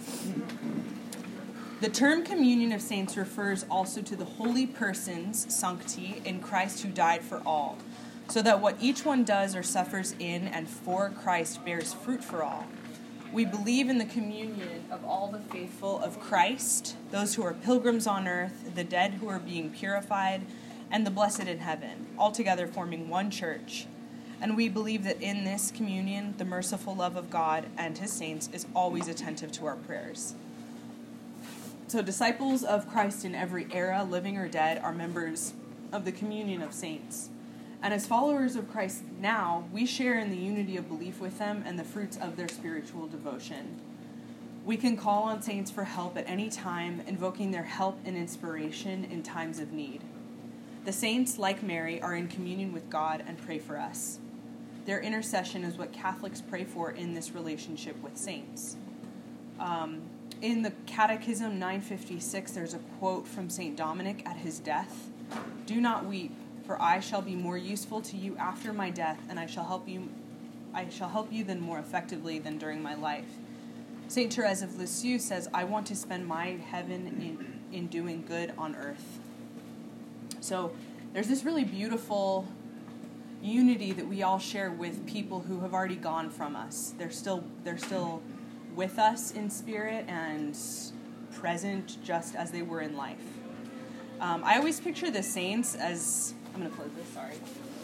The term Communion of Saints refers also to the holy persons, sancti, in Christ who died for all, so that what each one does or suffers in and for Christ bears fruit for all. We believe in the communion of all the faithful of Christ, those who are pilgrims on earth, the dead who are being purified, and the blessed in heaven, altogether forming one church. And we believe that in this communion, the merciful love of God and his saints is always attentive to our prayers. So disciples of Christ in every era, living or dead, are members of the communion of saints. And as followers of Christ now, we share in the unity of belief with them and the fruits of their spiritual devotion. We can call on saints for help at any time, invoking their help and inspiration in times of need. The saints, like Mary, are in communion with God and pray for us. Their intercession is what Catholics pray for in this relationship with saints. Um, in the Catechism nine fifty-six, there's a quote from Saint Dominic at his death. "Do not weep, for I shall be more useful to you after my death, and I shall help you I shall help you then more effectively than during my life." Saint Therese of Lisieux says, "I want to spend my heaven in, in doing good on earth." So there's this really beautiful unity that we all share with people who have already gone from us. They're still they're still with us in spirit and present just as they were in life. Um, I always picture the saints as... I'm going to close this, sorry.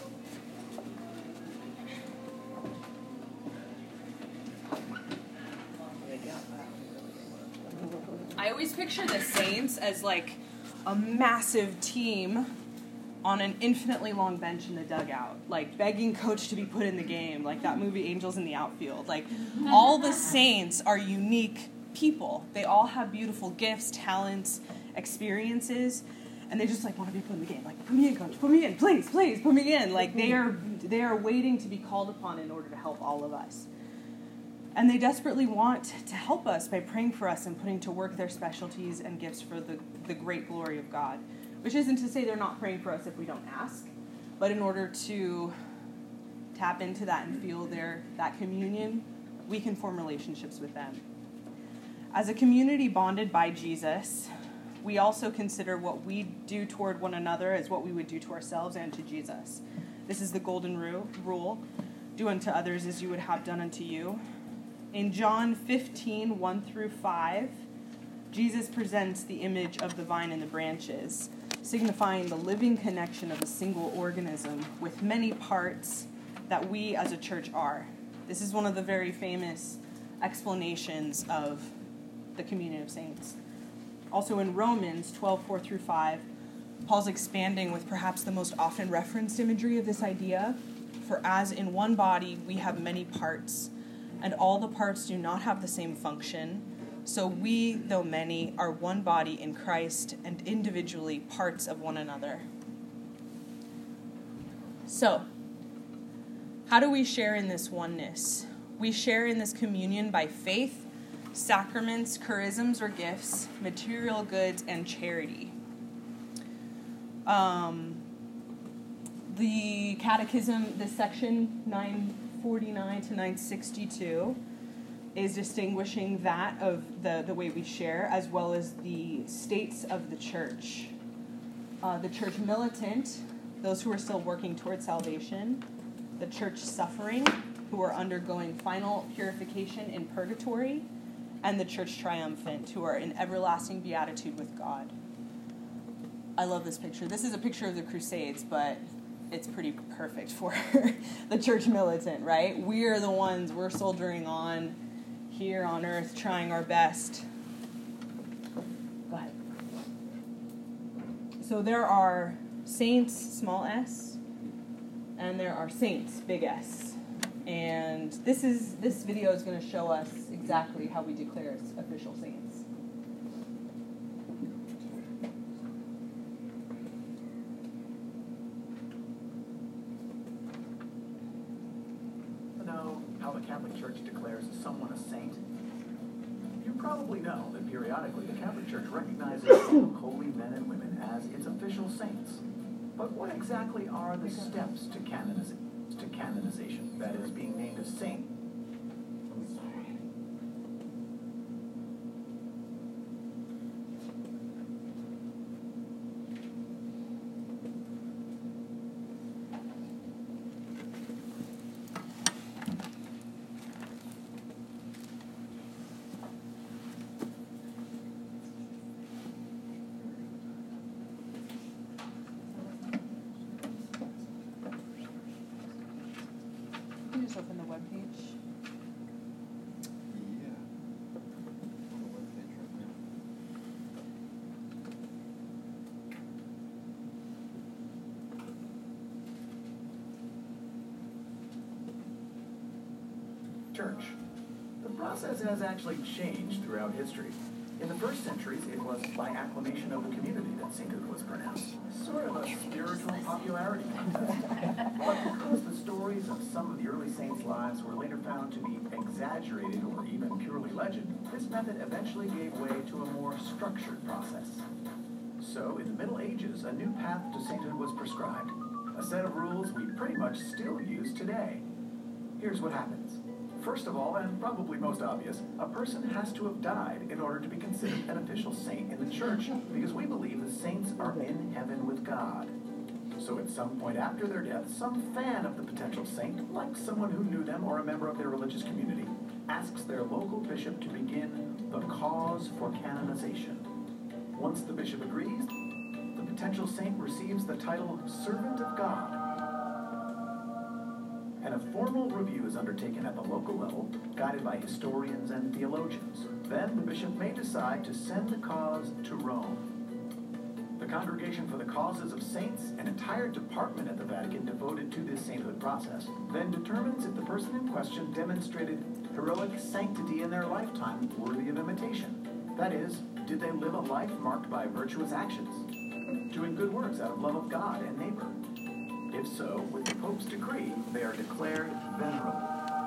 I always picture the saints as like a massive team on an infinitely long bench in the dugout, like begging coach to be put in the game, like that movie Angels in the Outfield. Like, all the saints are unique people. They all have beautiful gifts, talents, experiences, and they just like want to be put in the game. Like, put me in, coach, put me in, please, please, put me in. Like, they are they are waiting to be called upon in order to help all of us. And they desperately want to help us by praying for us and putting to work their specialties and gifts for the, the great glory of God. Which isn't to say they're not praying for us if we don't ask, but in order to tap into that and feel their that communion, we can form relationships with them. As a community bonded by Jesus, we also consider what we do toward one another as what we would do to ourselves and to Jesus. This is the golden rule: do unto others as you would have done unto you. In John fifteen, one through five, Jesus presents the image of the vine and the branches, signifying the living connection of a single organism with many parts that we as a church are. This is one of the very famous explanations of the communion of saints. Also in Romans twelve, four through five, Paul's expanding with perhaps the most often referenced imagery of this idea. For as in one body we have many parts, and all the parts do not have the same function, so we, though many, are one body in Christ and individually parts of one another. So, how do we share in this oneness? We share in this communion by faith, sacraments, charisms or gifts, material goods, and charity. Um, the Catechism, this section, nine forty-nine to nine sixty-two, is distinguishing that of the, the way we share, as well as the states of the church. Uh, the church militant, those who are still working towards salvation. The church suffering, who are undergoing final purification in purgatory. And the church triumphant, who are in everlasting beatitude with God. I love this picture. This is a picture of the Crusades, but it's pretty perfect for the church militant, right? We're the ones, we're soldiering on here on earth, trying our best. Go ahead. So there are saints, small s, and there are saints, big S. And this is this video is going to show us exactly how we declare as official saints. Know how the Catholic Church declares someone a saint? You probably know that periodically the Catholic Church recognizes some holy men and women as its official saints. But what exactly are the steps to canonization? To canonization, that is, being named a saint? Just open the webpage. Yeah. On the webpage right now. Church. The process has actually changed throughout history. In the first centuries, it was by acclamation of the community that sainthood was pronounced. Sort of a spiritual popularity contest. But because the stories of some of the early saints' lives were later found to be exaggerated or even purely legend, this method eventually gave way to a more structured process. So, in the Middle Ages, a new path to sainthood was prescribed. A set of rules we pretty much still use today. Here's what happens. First of all, and probably most obvious, a person has to have died in order to be considered an official saint in the church, because we believe the saints are in heaven with God. So at some point after their death, some fan of the potential saint, like someone who knew them or a member of their religious community, asks their local bishop to begin the cause for canonization. Once the bishop agrees, the potential saint receives the title Servant of God, and a formal review is undertaken at the local level, guided by historians and theologians. Then the bishop may decide to send the cause to Rome. The Congregation for the Causes of Saints, an entire department at the Vatican devoted to this sainthood process, then determines if the person in question demonstrated heroic sanctity in their lifetime worthy of imitation. That is, did they live a life marked by virtuous actions, doing good works out of love of God and neighbor? If so, with the Pope's decree, they are declared venerable.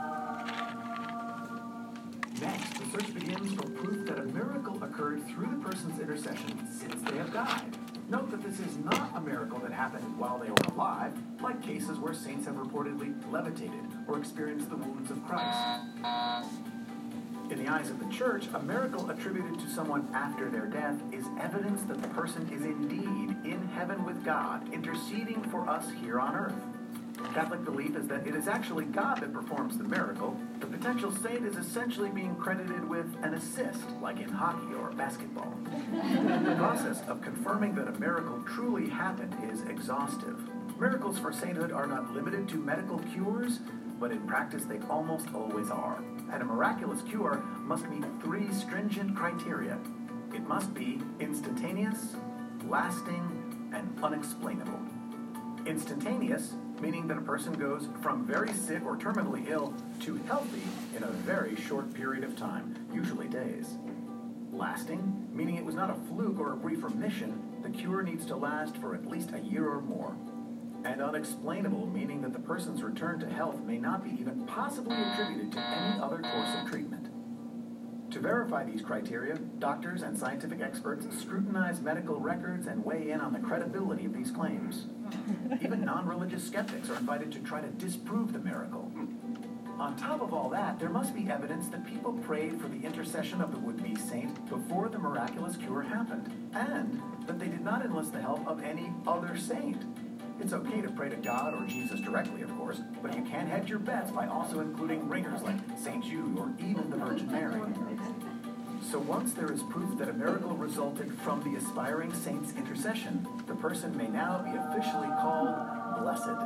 Next, the search begins for proof that a miracle occurred through the person's intercession since they have died. Note that this is not a miracle that happened while they were alive, like cases where saints have reportedly levitated or experienced the wounds of Christ. In the eyes of the Church, a miracle attributed to someone after their death is evidence that the person is indeed in heaven with God, interceding for us here on earth. Catholic belief is that it is actually God that performs the miracle. The potential saint is essentially being credited with an assist, like in hockey or basketball. The process of confirming that a miracle truly happened is exhaustive. Miracles for sainthood are not limited to medical cures, but in practice they almost always are. And a miraculous cure must meet three stringent criteria. It must be instantaneous, lasting, and unexplainable. Instantaneous, meaning that a person goes from very sick or terminally ill to healthy in a very short period of time, usually days. Lasting, meaning it was not a fluke or a brief remission, the cure needs to last for at least a year or more. And unexplainable, meaning that the person's return to health may not be even possibly attributed to any other course of treatment. To verify these criteria, doctors and scientific experts scrutinize medical records and weigh in on the credibility of these claims. Even non-religious skeptics are invited to try to disprove the miracle. On top of all that, there must be evidence that people prayed for the intercession of the would-be saint before the miraculous cure happened, and that they did not enlist the help of any other saint. It's okay to pray to God or Jesus directly, of course, but you can't hedge your bets by also including ringers like Saint Jude or even the Virgin Mary. So once there is proof that a miracle resulted from the aspiring saint's intercession, the person may now be officially called blessed.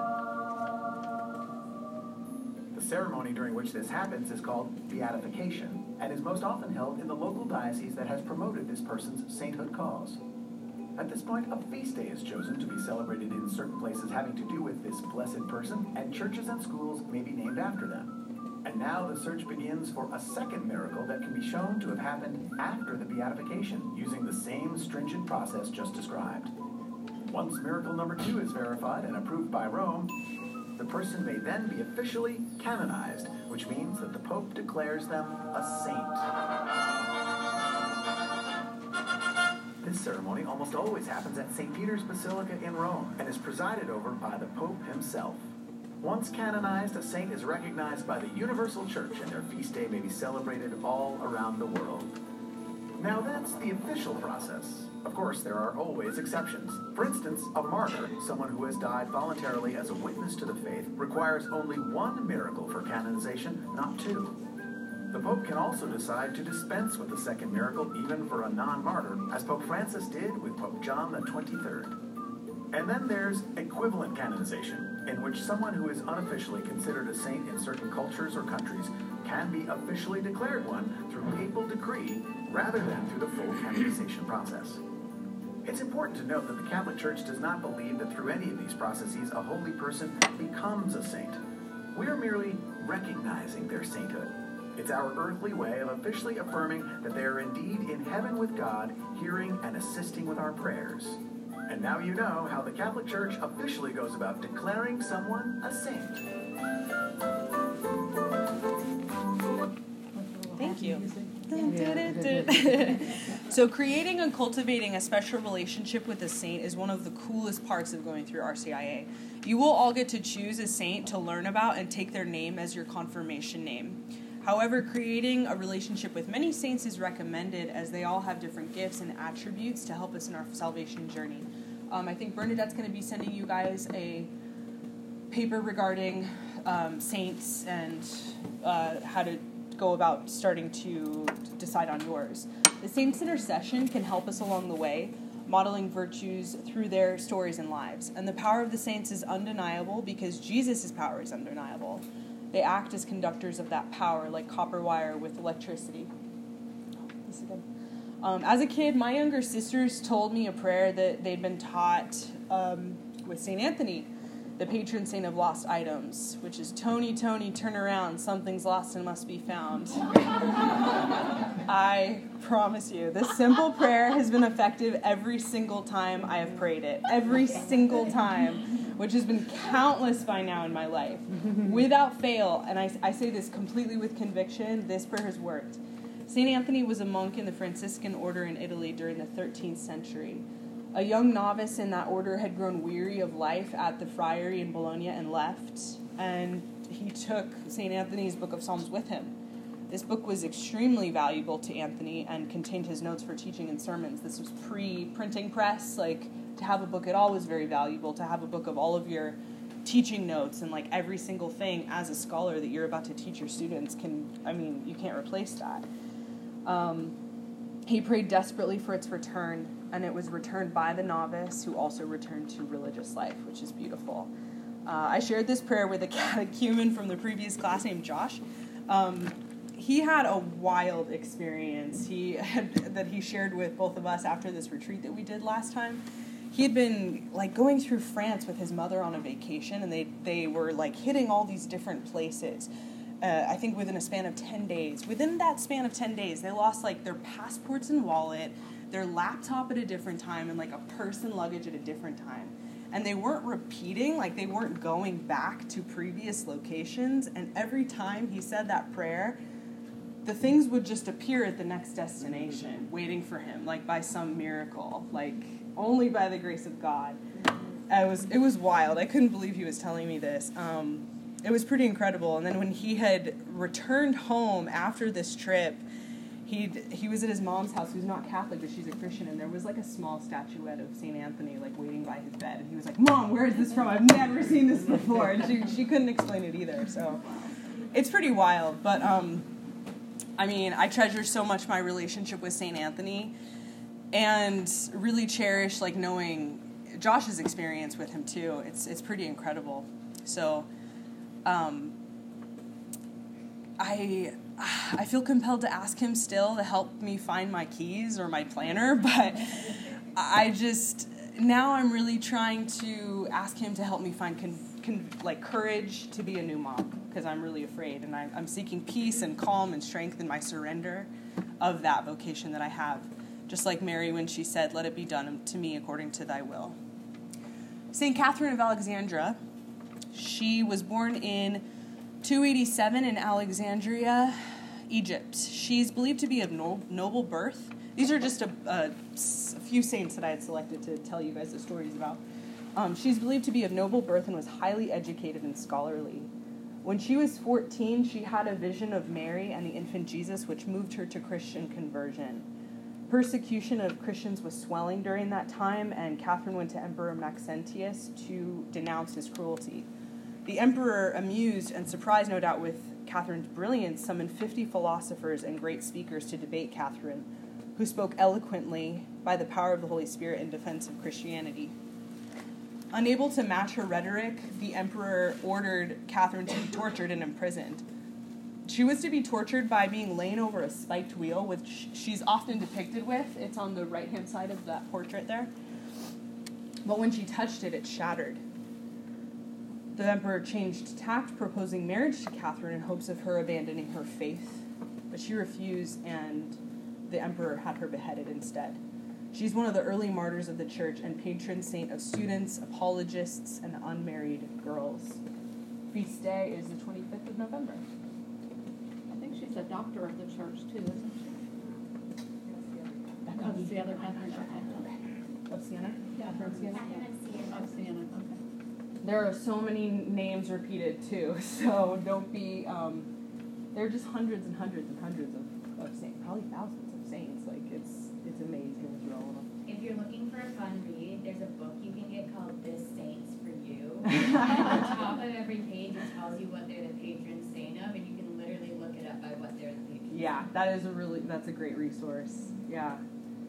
The ceremony during which this happens is called beatification, and is most often held in the local diocese that has promoted this person's sainthood cause. At this point, a feast day is chosen to be celebrated in certain places having to do with this blessed person, and churches and schools may be named after them. And now the search begins for a second miracle that can be shown to have happened after the beatification, using the same stringent process just described. Once miracle number two is verified and approved by Rome, the person may then be officially canonized, which means that the Pope declares them a saint. This ceremony almost always happens at Saint Peter's Basilica in Rome and is presided over by the Pope himself. Once canonized, a saint is recognized by the Universal Church, and their feast day may be celebrated all around the world. Now that's the official process. Of course, there are always exceptions. For instance, a martyr, someone who has died voluntarily as a witness to the faith, requires only one miracle for canonization, not two. The Pope can also decide to dispense with the second miracle even for a non-martyr, as Pope Francis did with Pope John the twenty-third. And then there's equivalent canonization, in which someone who is unofficially considered a saint in certain cultures or countries can be officially declared one through papal decree rather than through the full canonization process. It's important to note that the Catholic Church does not believe that through any of these processes a holy person becomes a saint. We are merely recognizing their sainthood. It's our earthly way of officially affirming that they are indeed in heaven with God, hearing and assisting with our prayers. And now you know how the Catholic Church officially goes about declaring someone a saint. Thank you. So creating and cultivating a special relationship with a saint is one of the coolest parts of going through R C I A. You will all get to choose a saint to learn about and take their name as your confirmation name. However, creating a relationship with many saints is recommended, as they all have different gifts and attributes to help us in our salvation journey. Um, I think Bernadette's going to be sending you guys a paper regarding um, saints and uh, how to go about starting to decide on yours. The saints' intercession can help us along the way, modeling virtues through their stories and lives. And the power of the saints is undeniable because Jesus' power is undeniable. They act as conductors of that power, like copper wire with electricity. This again. Um, as a kid, my younger sisters told me a prayer that they'd been taught um, with Saint Anthony, the patron saint of lost items, which is, Tony, Tony, turn around, something's lost and must be found. I promise you, this simple prayer has been effective every single time I have prayed it. Every single time, which has been countless by now in my life. Without fail, and I, I say this completely with conviction, this prayer has worked. Saint Anthony was a monk in the Franciscan order in Italy during the thirteenth century. A young novice in that order had grown weary of life at the friary in Bologna and left, and he took Saint Anthony's Book of Psalms with him. This book was extremely valuable to Anthony and contained his notes for teaching and sermons. This was pre-printing press. Like, to have a book at all was very valuable. To have a book of all of your teaching notes and like every single thing as a scholar that you're about to teach your students can, I mean, you can't replace that. Um, he prayed desperately for its return, and it was returned by the novice, who also returned to religious life, which is beautiful. Uh, I shared this prayer with a catechumen from the previous class named Josh. Um, he had a wild experience he had, that he shared with both of us after this retreat that we did last time. He had been like going through France with his mother on a vacation, and they, they were like hitting all these different places. Uh, I think within a span of ten days. Within that span of ten days, they lost like their passports and wallet, their laptop at a different time, and like a purse and luggage at a different time. And they weren't repeating, like they weren't going back to previous locations. And every time he said that prayer, the things would just appear at the next destination, waiting for him, like by some miracle, like only by the grace of God. It was it was wild. I couldn't believe he was telling me this. Um, It was pretty incredible. And then when he had returned home after this trip, he he was at his mom's house, who's not Catholic, but she's a Christian, and there was like a small statuette of Saint Anthony like waiting by his bed. And he was like, "Mom, where is this from? I've never seen this before." And she she couldn't explain it either. So it's pretty wild. But um, I mean, I treasure so much my relationship with Saint Anthony, and really cherish like knowing Josh's experience with him too. It's it's pretty incredible. So. Um, I I feel compelled to ask him still to help me find my keys or my planner, but I just, now I'm really trying to ask him to help me find con, con, like courage to be a new mom, because I'm really afraid, and I'm, I'm seeking peace and calm and strength in my surrender of that vocation that I have, just like Mary when she said, "Let it be done to me according to thy will." Saint Catherine of Alexandria, she was born in two eighty-seven in Alexandria, Egypt. She's believed to be of no, noble birth. These are just a, a, a few saints that I had selected to tell you guys the stories about. Um, she's believed to be of noble birth and was highly educated and scholarly. When she was fourteen, she had a vision of Mary and the infant Jesus, which moved her to Christian conversion. Persecution of Christians was swelling during that time, and Catherine went to Emperor Maxentius to denounce his cruelty. The emperor, amused and surprised, no doubt, with Catherine's brilliance, summoned fifty philosophers and great speakers to debate Catherine, who spoke eloquently by the power of the Holy Spirit in defense of Christianity. Unable to match her rhetoric, the emperor ordered Catherine to be tortured and imprisoned. She was to be tortured by being laid over a spiked wheel, which she's often depicted with. It's on the right-hand side of that portrait there. But when she touched it, it shattered. The emperor changed tact, proposing marriage to Catherine in hopes of her abandoning her faith. But she refused, and the emperor had her beheaded instead. She's one of the early martyrs of the church and patron saint of students, apologists, and unmarried girls. Feast day is the twenty-fifth of November. I think she's a doctor of the church too, isn't she? Oh, that's the other Catherine. Of Siena? Catherine Siena? Of Siena, okay. There are so many names repeated too, so don't be, um, there are just hundreds and hundreds and hundreds of, of saints, probably thousands of saints. Like, it's it's amazing going through all of them. If you're looking for a fun read, there's a book you can get called This Saint's for You. On the top of every page, it tells you what they're the patron saint of, and you can literally look it up by what they're the patron Yeah, saint. that is a really, that's a great resource. Yeah.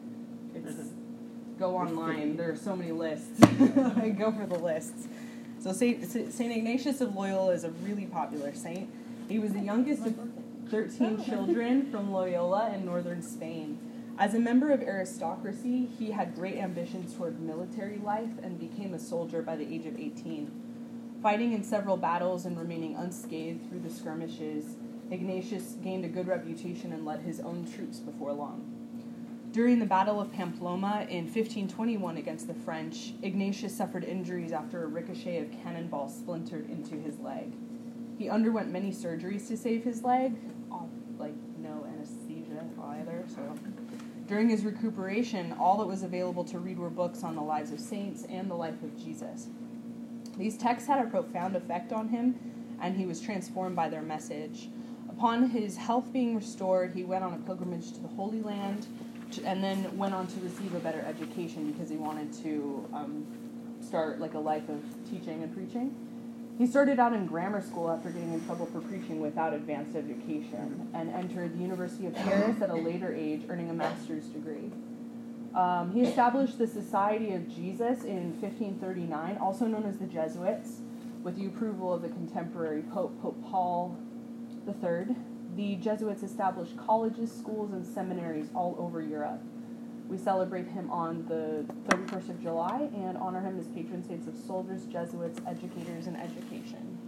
It's, go online. There are so many lists. Go for the lists. So Saint Saint Ignatius of Loyola is a really popular saint. He was the youngest of thirteen children from Loyola in northern Spain. As a member of aristocracy, he had great ambitions toward military life and became a soldier by the age of eighteen. Fighting in several battles and remaining unscathed through the skirmishes, Ignatius gained a good reputation and led his own troops before long. During the Battle of Pamplona in fifteen twenty-one against the French, Ignatius suffered injuries after a ricochet of cannonball splintered into his leg. He underwent many surgeries to save his leg, like no anesthesia either, so... During his recuperation, all that was available to read were books on the lives of saints and the life of Jesus. These texts had a profound effect on him, and he was transformed by their message. Upon his health being restored, he went on a pilgrimage to the Holy Land, and then went on to receive a better education because he wanted to um, start like a life of teaching and preaching. He started out in grammar school after getting in trouble for preaching without advanced education, and entered the University of Paris at a later age, earning a master's degree. Um, he established the Society of Jesus in fifteen thirty-nine, also known as the Jesuits, with the approval of the contemporary Pope, Pope Paul the Third. The Jesuits established colleges, schools, and seminaries all over Europe. We celebrate him on the thirty-first of July and honor him as patron saints of soldiers, Jesuits, educators, and education.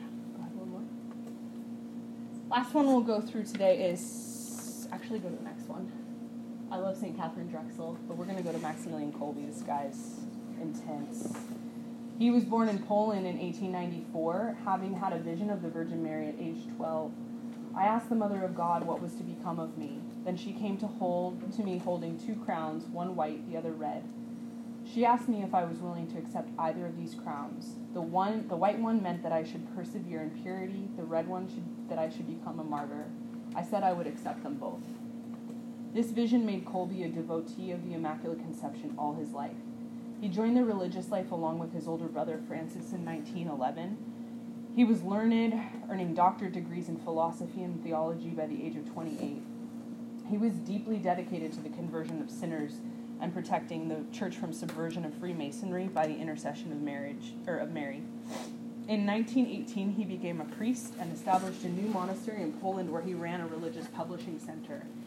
Last one we'll go through today is, actually go to the next one. I love Saint Catherine Drexel, but we're going to go to Maximilian Kolbe. This guy's intense. He was born in Poland in eighteen ninety-four, having had a vision of the Virgin Mary at age twelve. I asked the Mother of God what was to become of me. Then she came to hold to me holding two crowns, one white, the other red. She asked me if I was willing to accept either of these crowns. The one, the white one meant that I should persevere in purity. The red one should, that I should become a martyr. I said I would accept them both. This vision made Kolbe a devotee of the Immaculate Conception all his life. He joined the religious life along with his older brother Francis in nineteen eleven. He was learned, earning doctorate degrees in philosophy and theology by the age of twenty-eight. He was deeply dedicated to the conversion of sinners and protecting the church from subversion of Freemasonry by the intercession of marriage or of Mary. In nineteen eighteen, he became a priest and established a new monastery in Poland where he ran a religious publishing center. He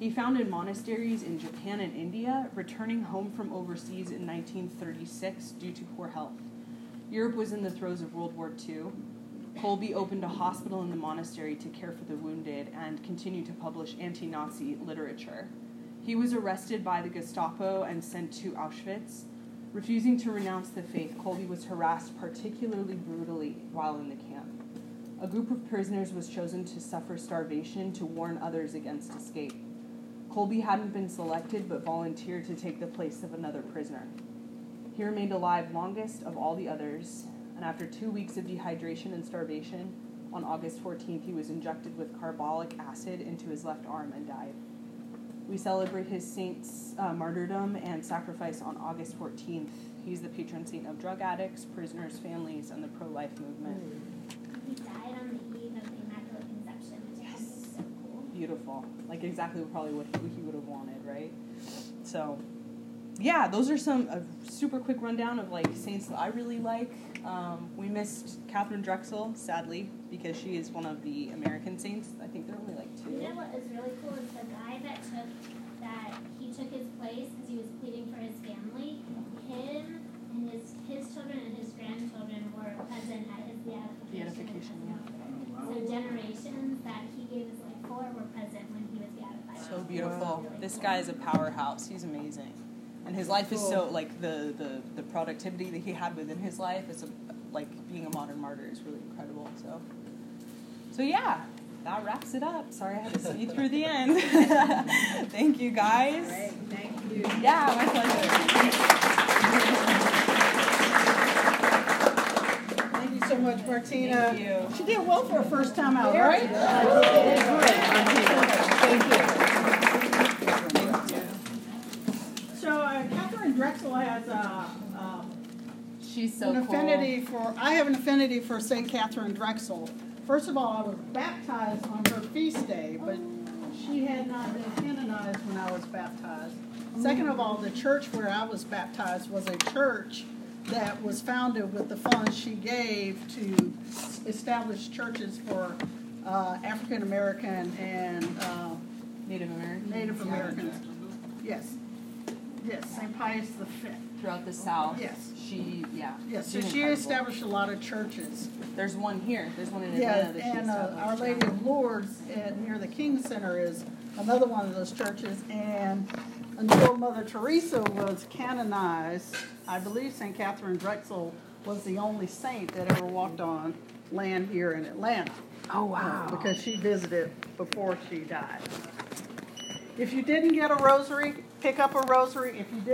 He founded monasteries in Japan and India, returning home from overseas in nineteen thirty-six due to poor health. Europe was in the throes of World War Two. Kolbe opened a hospital in the monastery to care for the wounded and continued to publish anti-Nazi literature. He was arrested by the Gestapo and sent to Auschwitz. Refusing to renounce the faith, Kolbe was harassed particularly brutally while in the camp. A group of prisoners was chosen to suffer starvation to warn others against escape. Kolbe hadn't been selected but volunteered to take the place of another prisoner. He remained alive longest of all the others, and after two weeks of dehydration and starvation, on August fourteenth, he was injected with carbolic acid into his left arm and died. We celebrate his saint's uh, martyrdom and sacrifice on August fourteenth. He's the patron saint of drug addicts, prisoners' families, and the pro-life movement. He died on the eve of the Immaculate Conception, which I think is so cool. Beautiful. Like exactly probably what he, he would have wanted, right? So, yeah, those are some a super quick rundown of like saints that I really like. Um, we missed Catherine Drexel, sadly, because she is one of the American saints. I think there are only like two. You know what is really cool is the guy that took that he took his place because he was pleading for his family. Him and his his children and his grandchildren were present at his beatification. Beatification, yeah. So generations that he gave his life for were present when he was beatified. So beautiful. Really this cool. guy is a powerhouse. He's amazing. And his life is so, like, the, the, the productivity that he had within his life is, a, like, being a modern martyr is really incredible. So, so yeah, that wraps it up. Sorry I had to see through the end. Thank you, guys. Great, thank you. Yeah, my pleasure. Thank you so much, Martina. Thank you. She did well for her first time out, Very right? good. Thank you. So, uh, Catherine Drexel has a, um, She's so an cool. affinity for, I have an affinity for Saint Catherine Drexel. First of all, I was baptized on her feast day, but she had not been canonized when I was baptized. Second of all, the church where I was baptized was a church that was founded with the funds she gave to establish churches for uh, African American and uh, Native American. Native Americans. Yes. Yes, Saint Pius the Fifth. Throughout the South. Yes. She, yeah. Yes, so she's she incredible. established a lot of churches. There's one here. There's one in Yeah, Atlanta that she and uh, established. Our Lady of Lourdes at, near the King Center is another one of those churches. And until Mother Teresa was canonized, I believe Saint Catherine Drexel was the only saint that ever walked on land here in Atlanta. Oh, wow. Uh, because she visited before she died. If you didn't get a rosary, pick up a rosary. If you did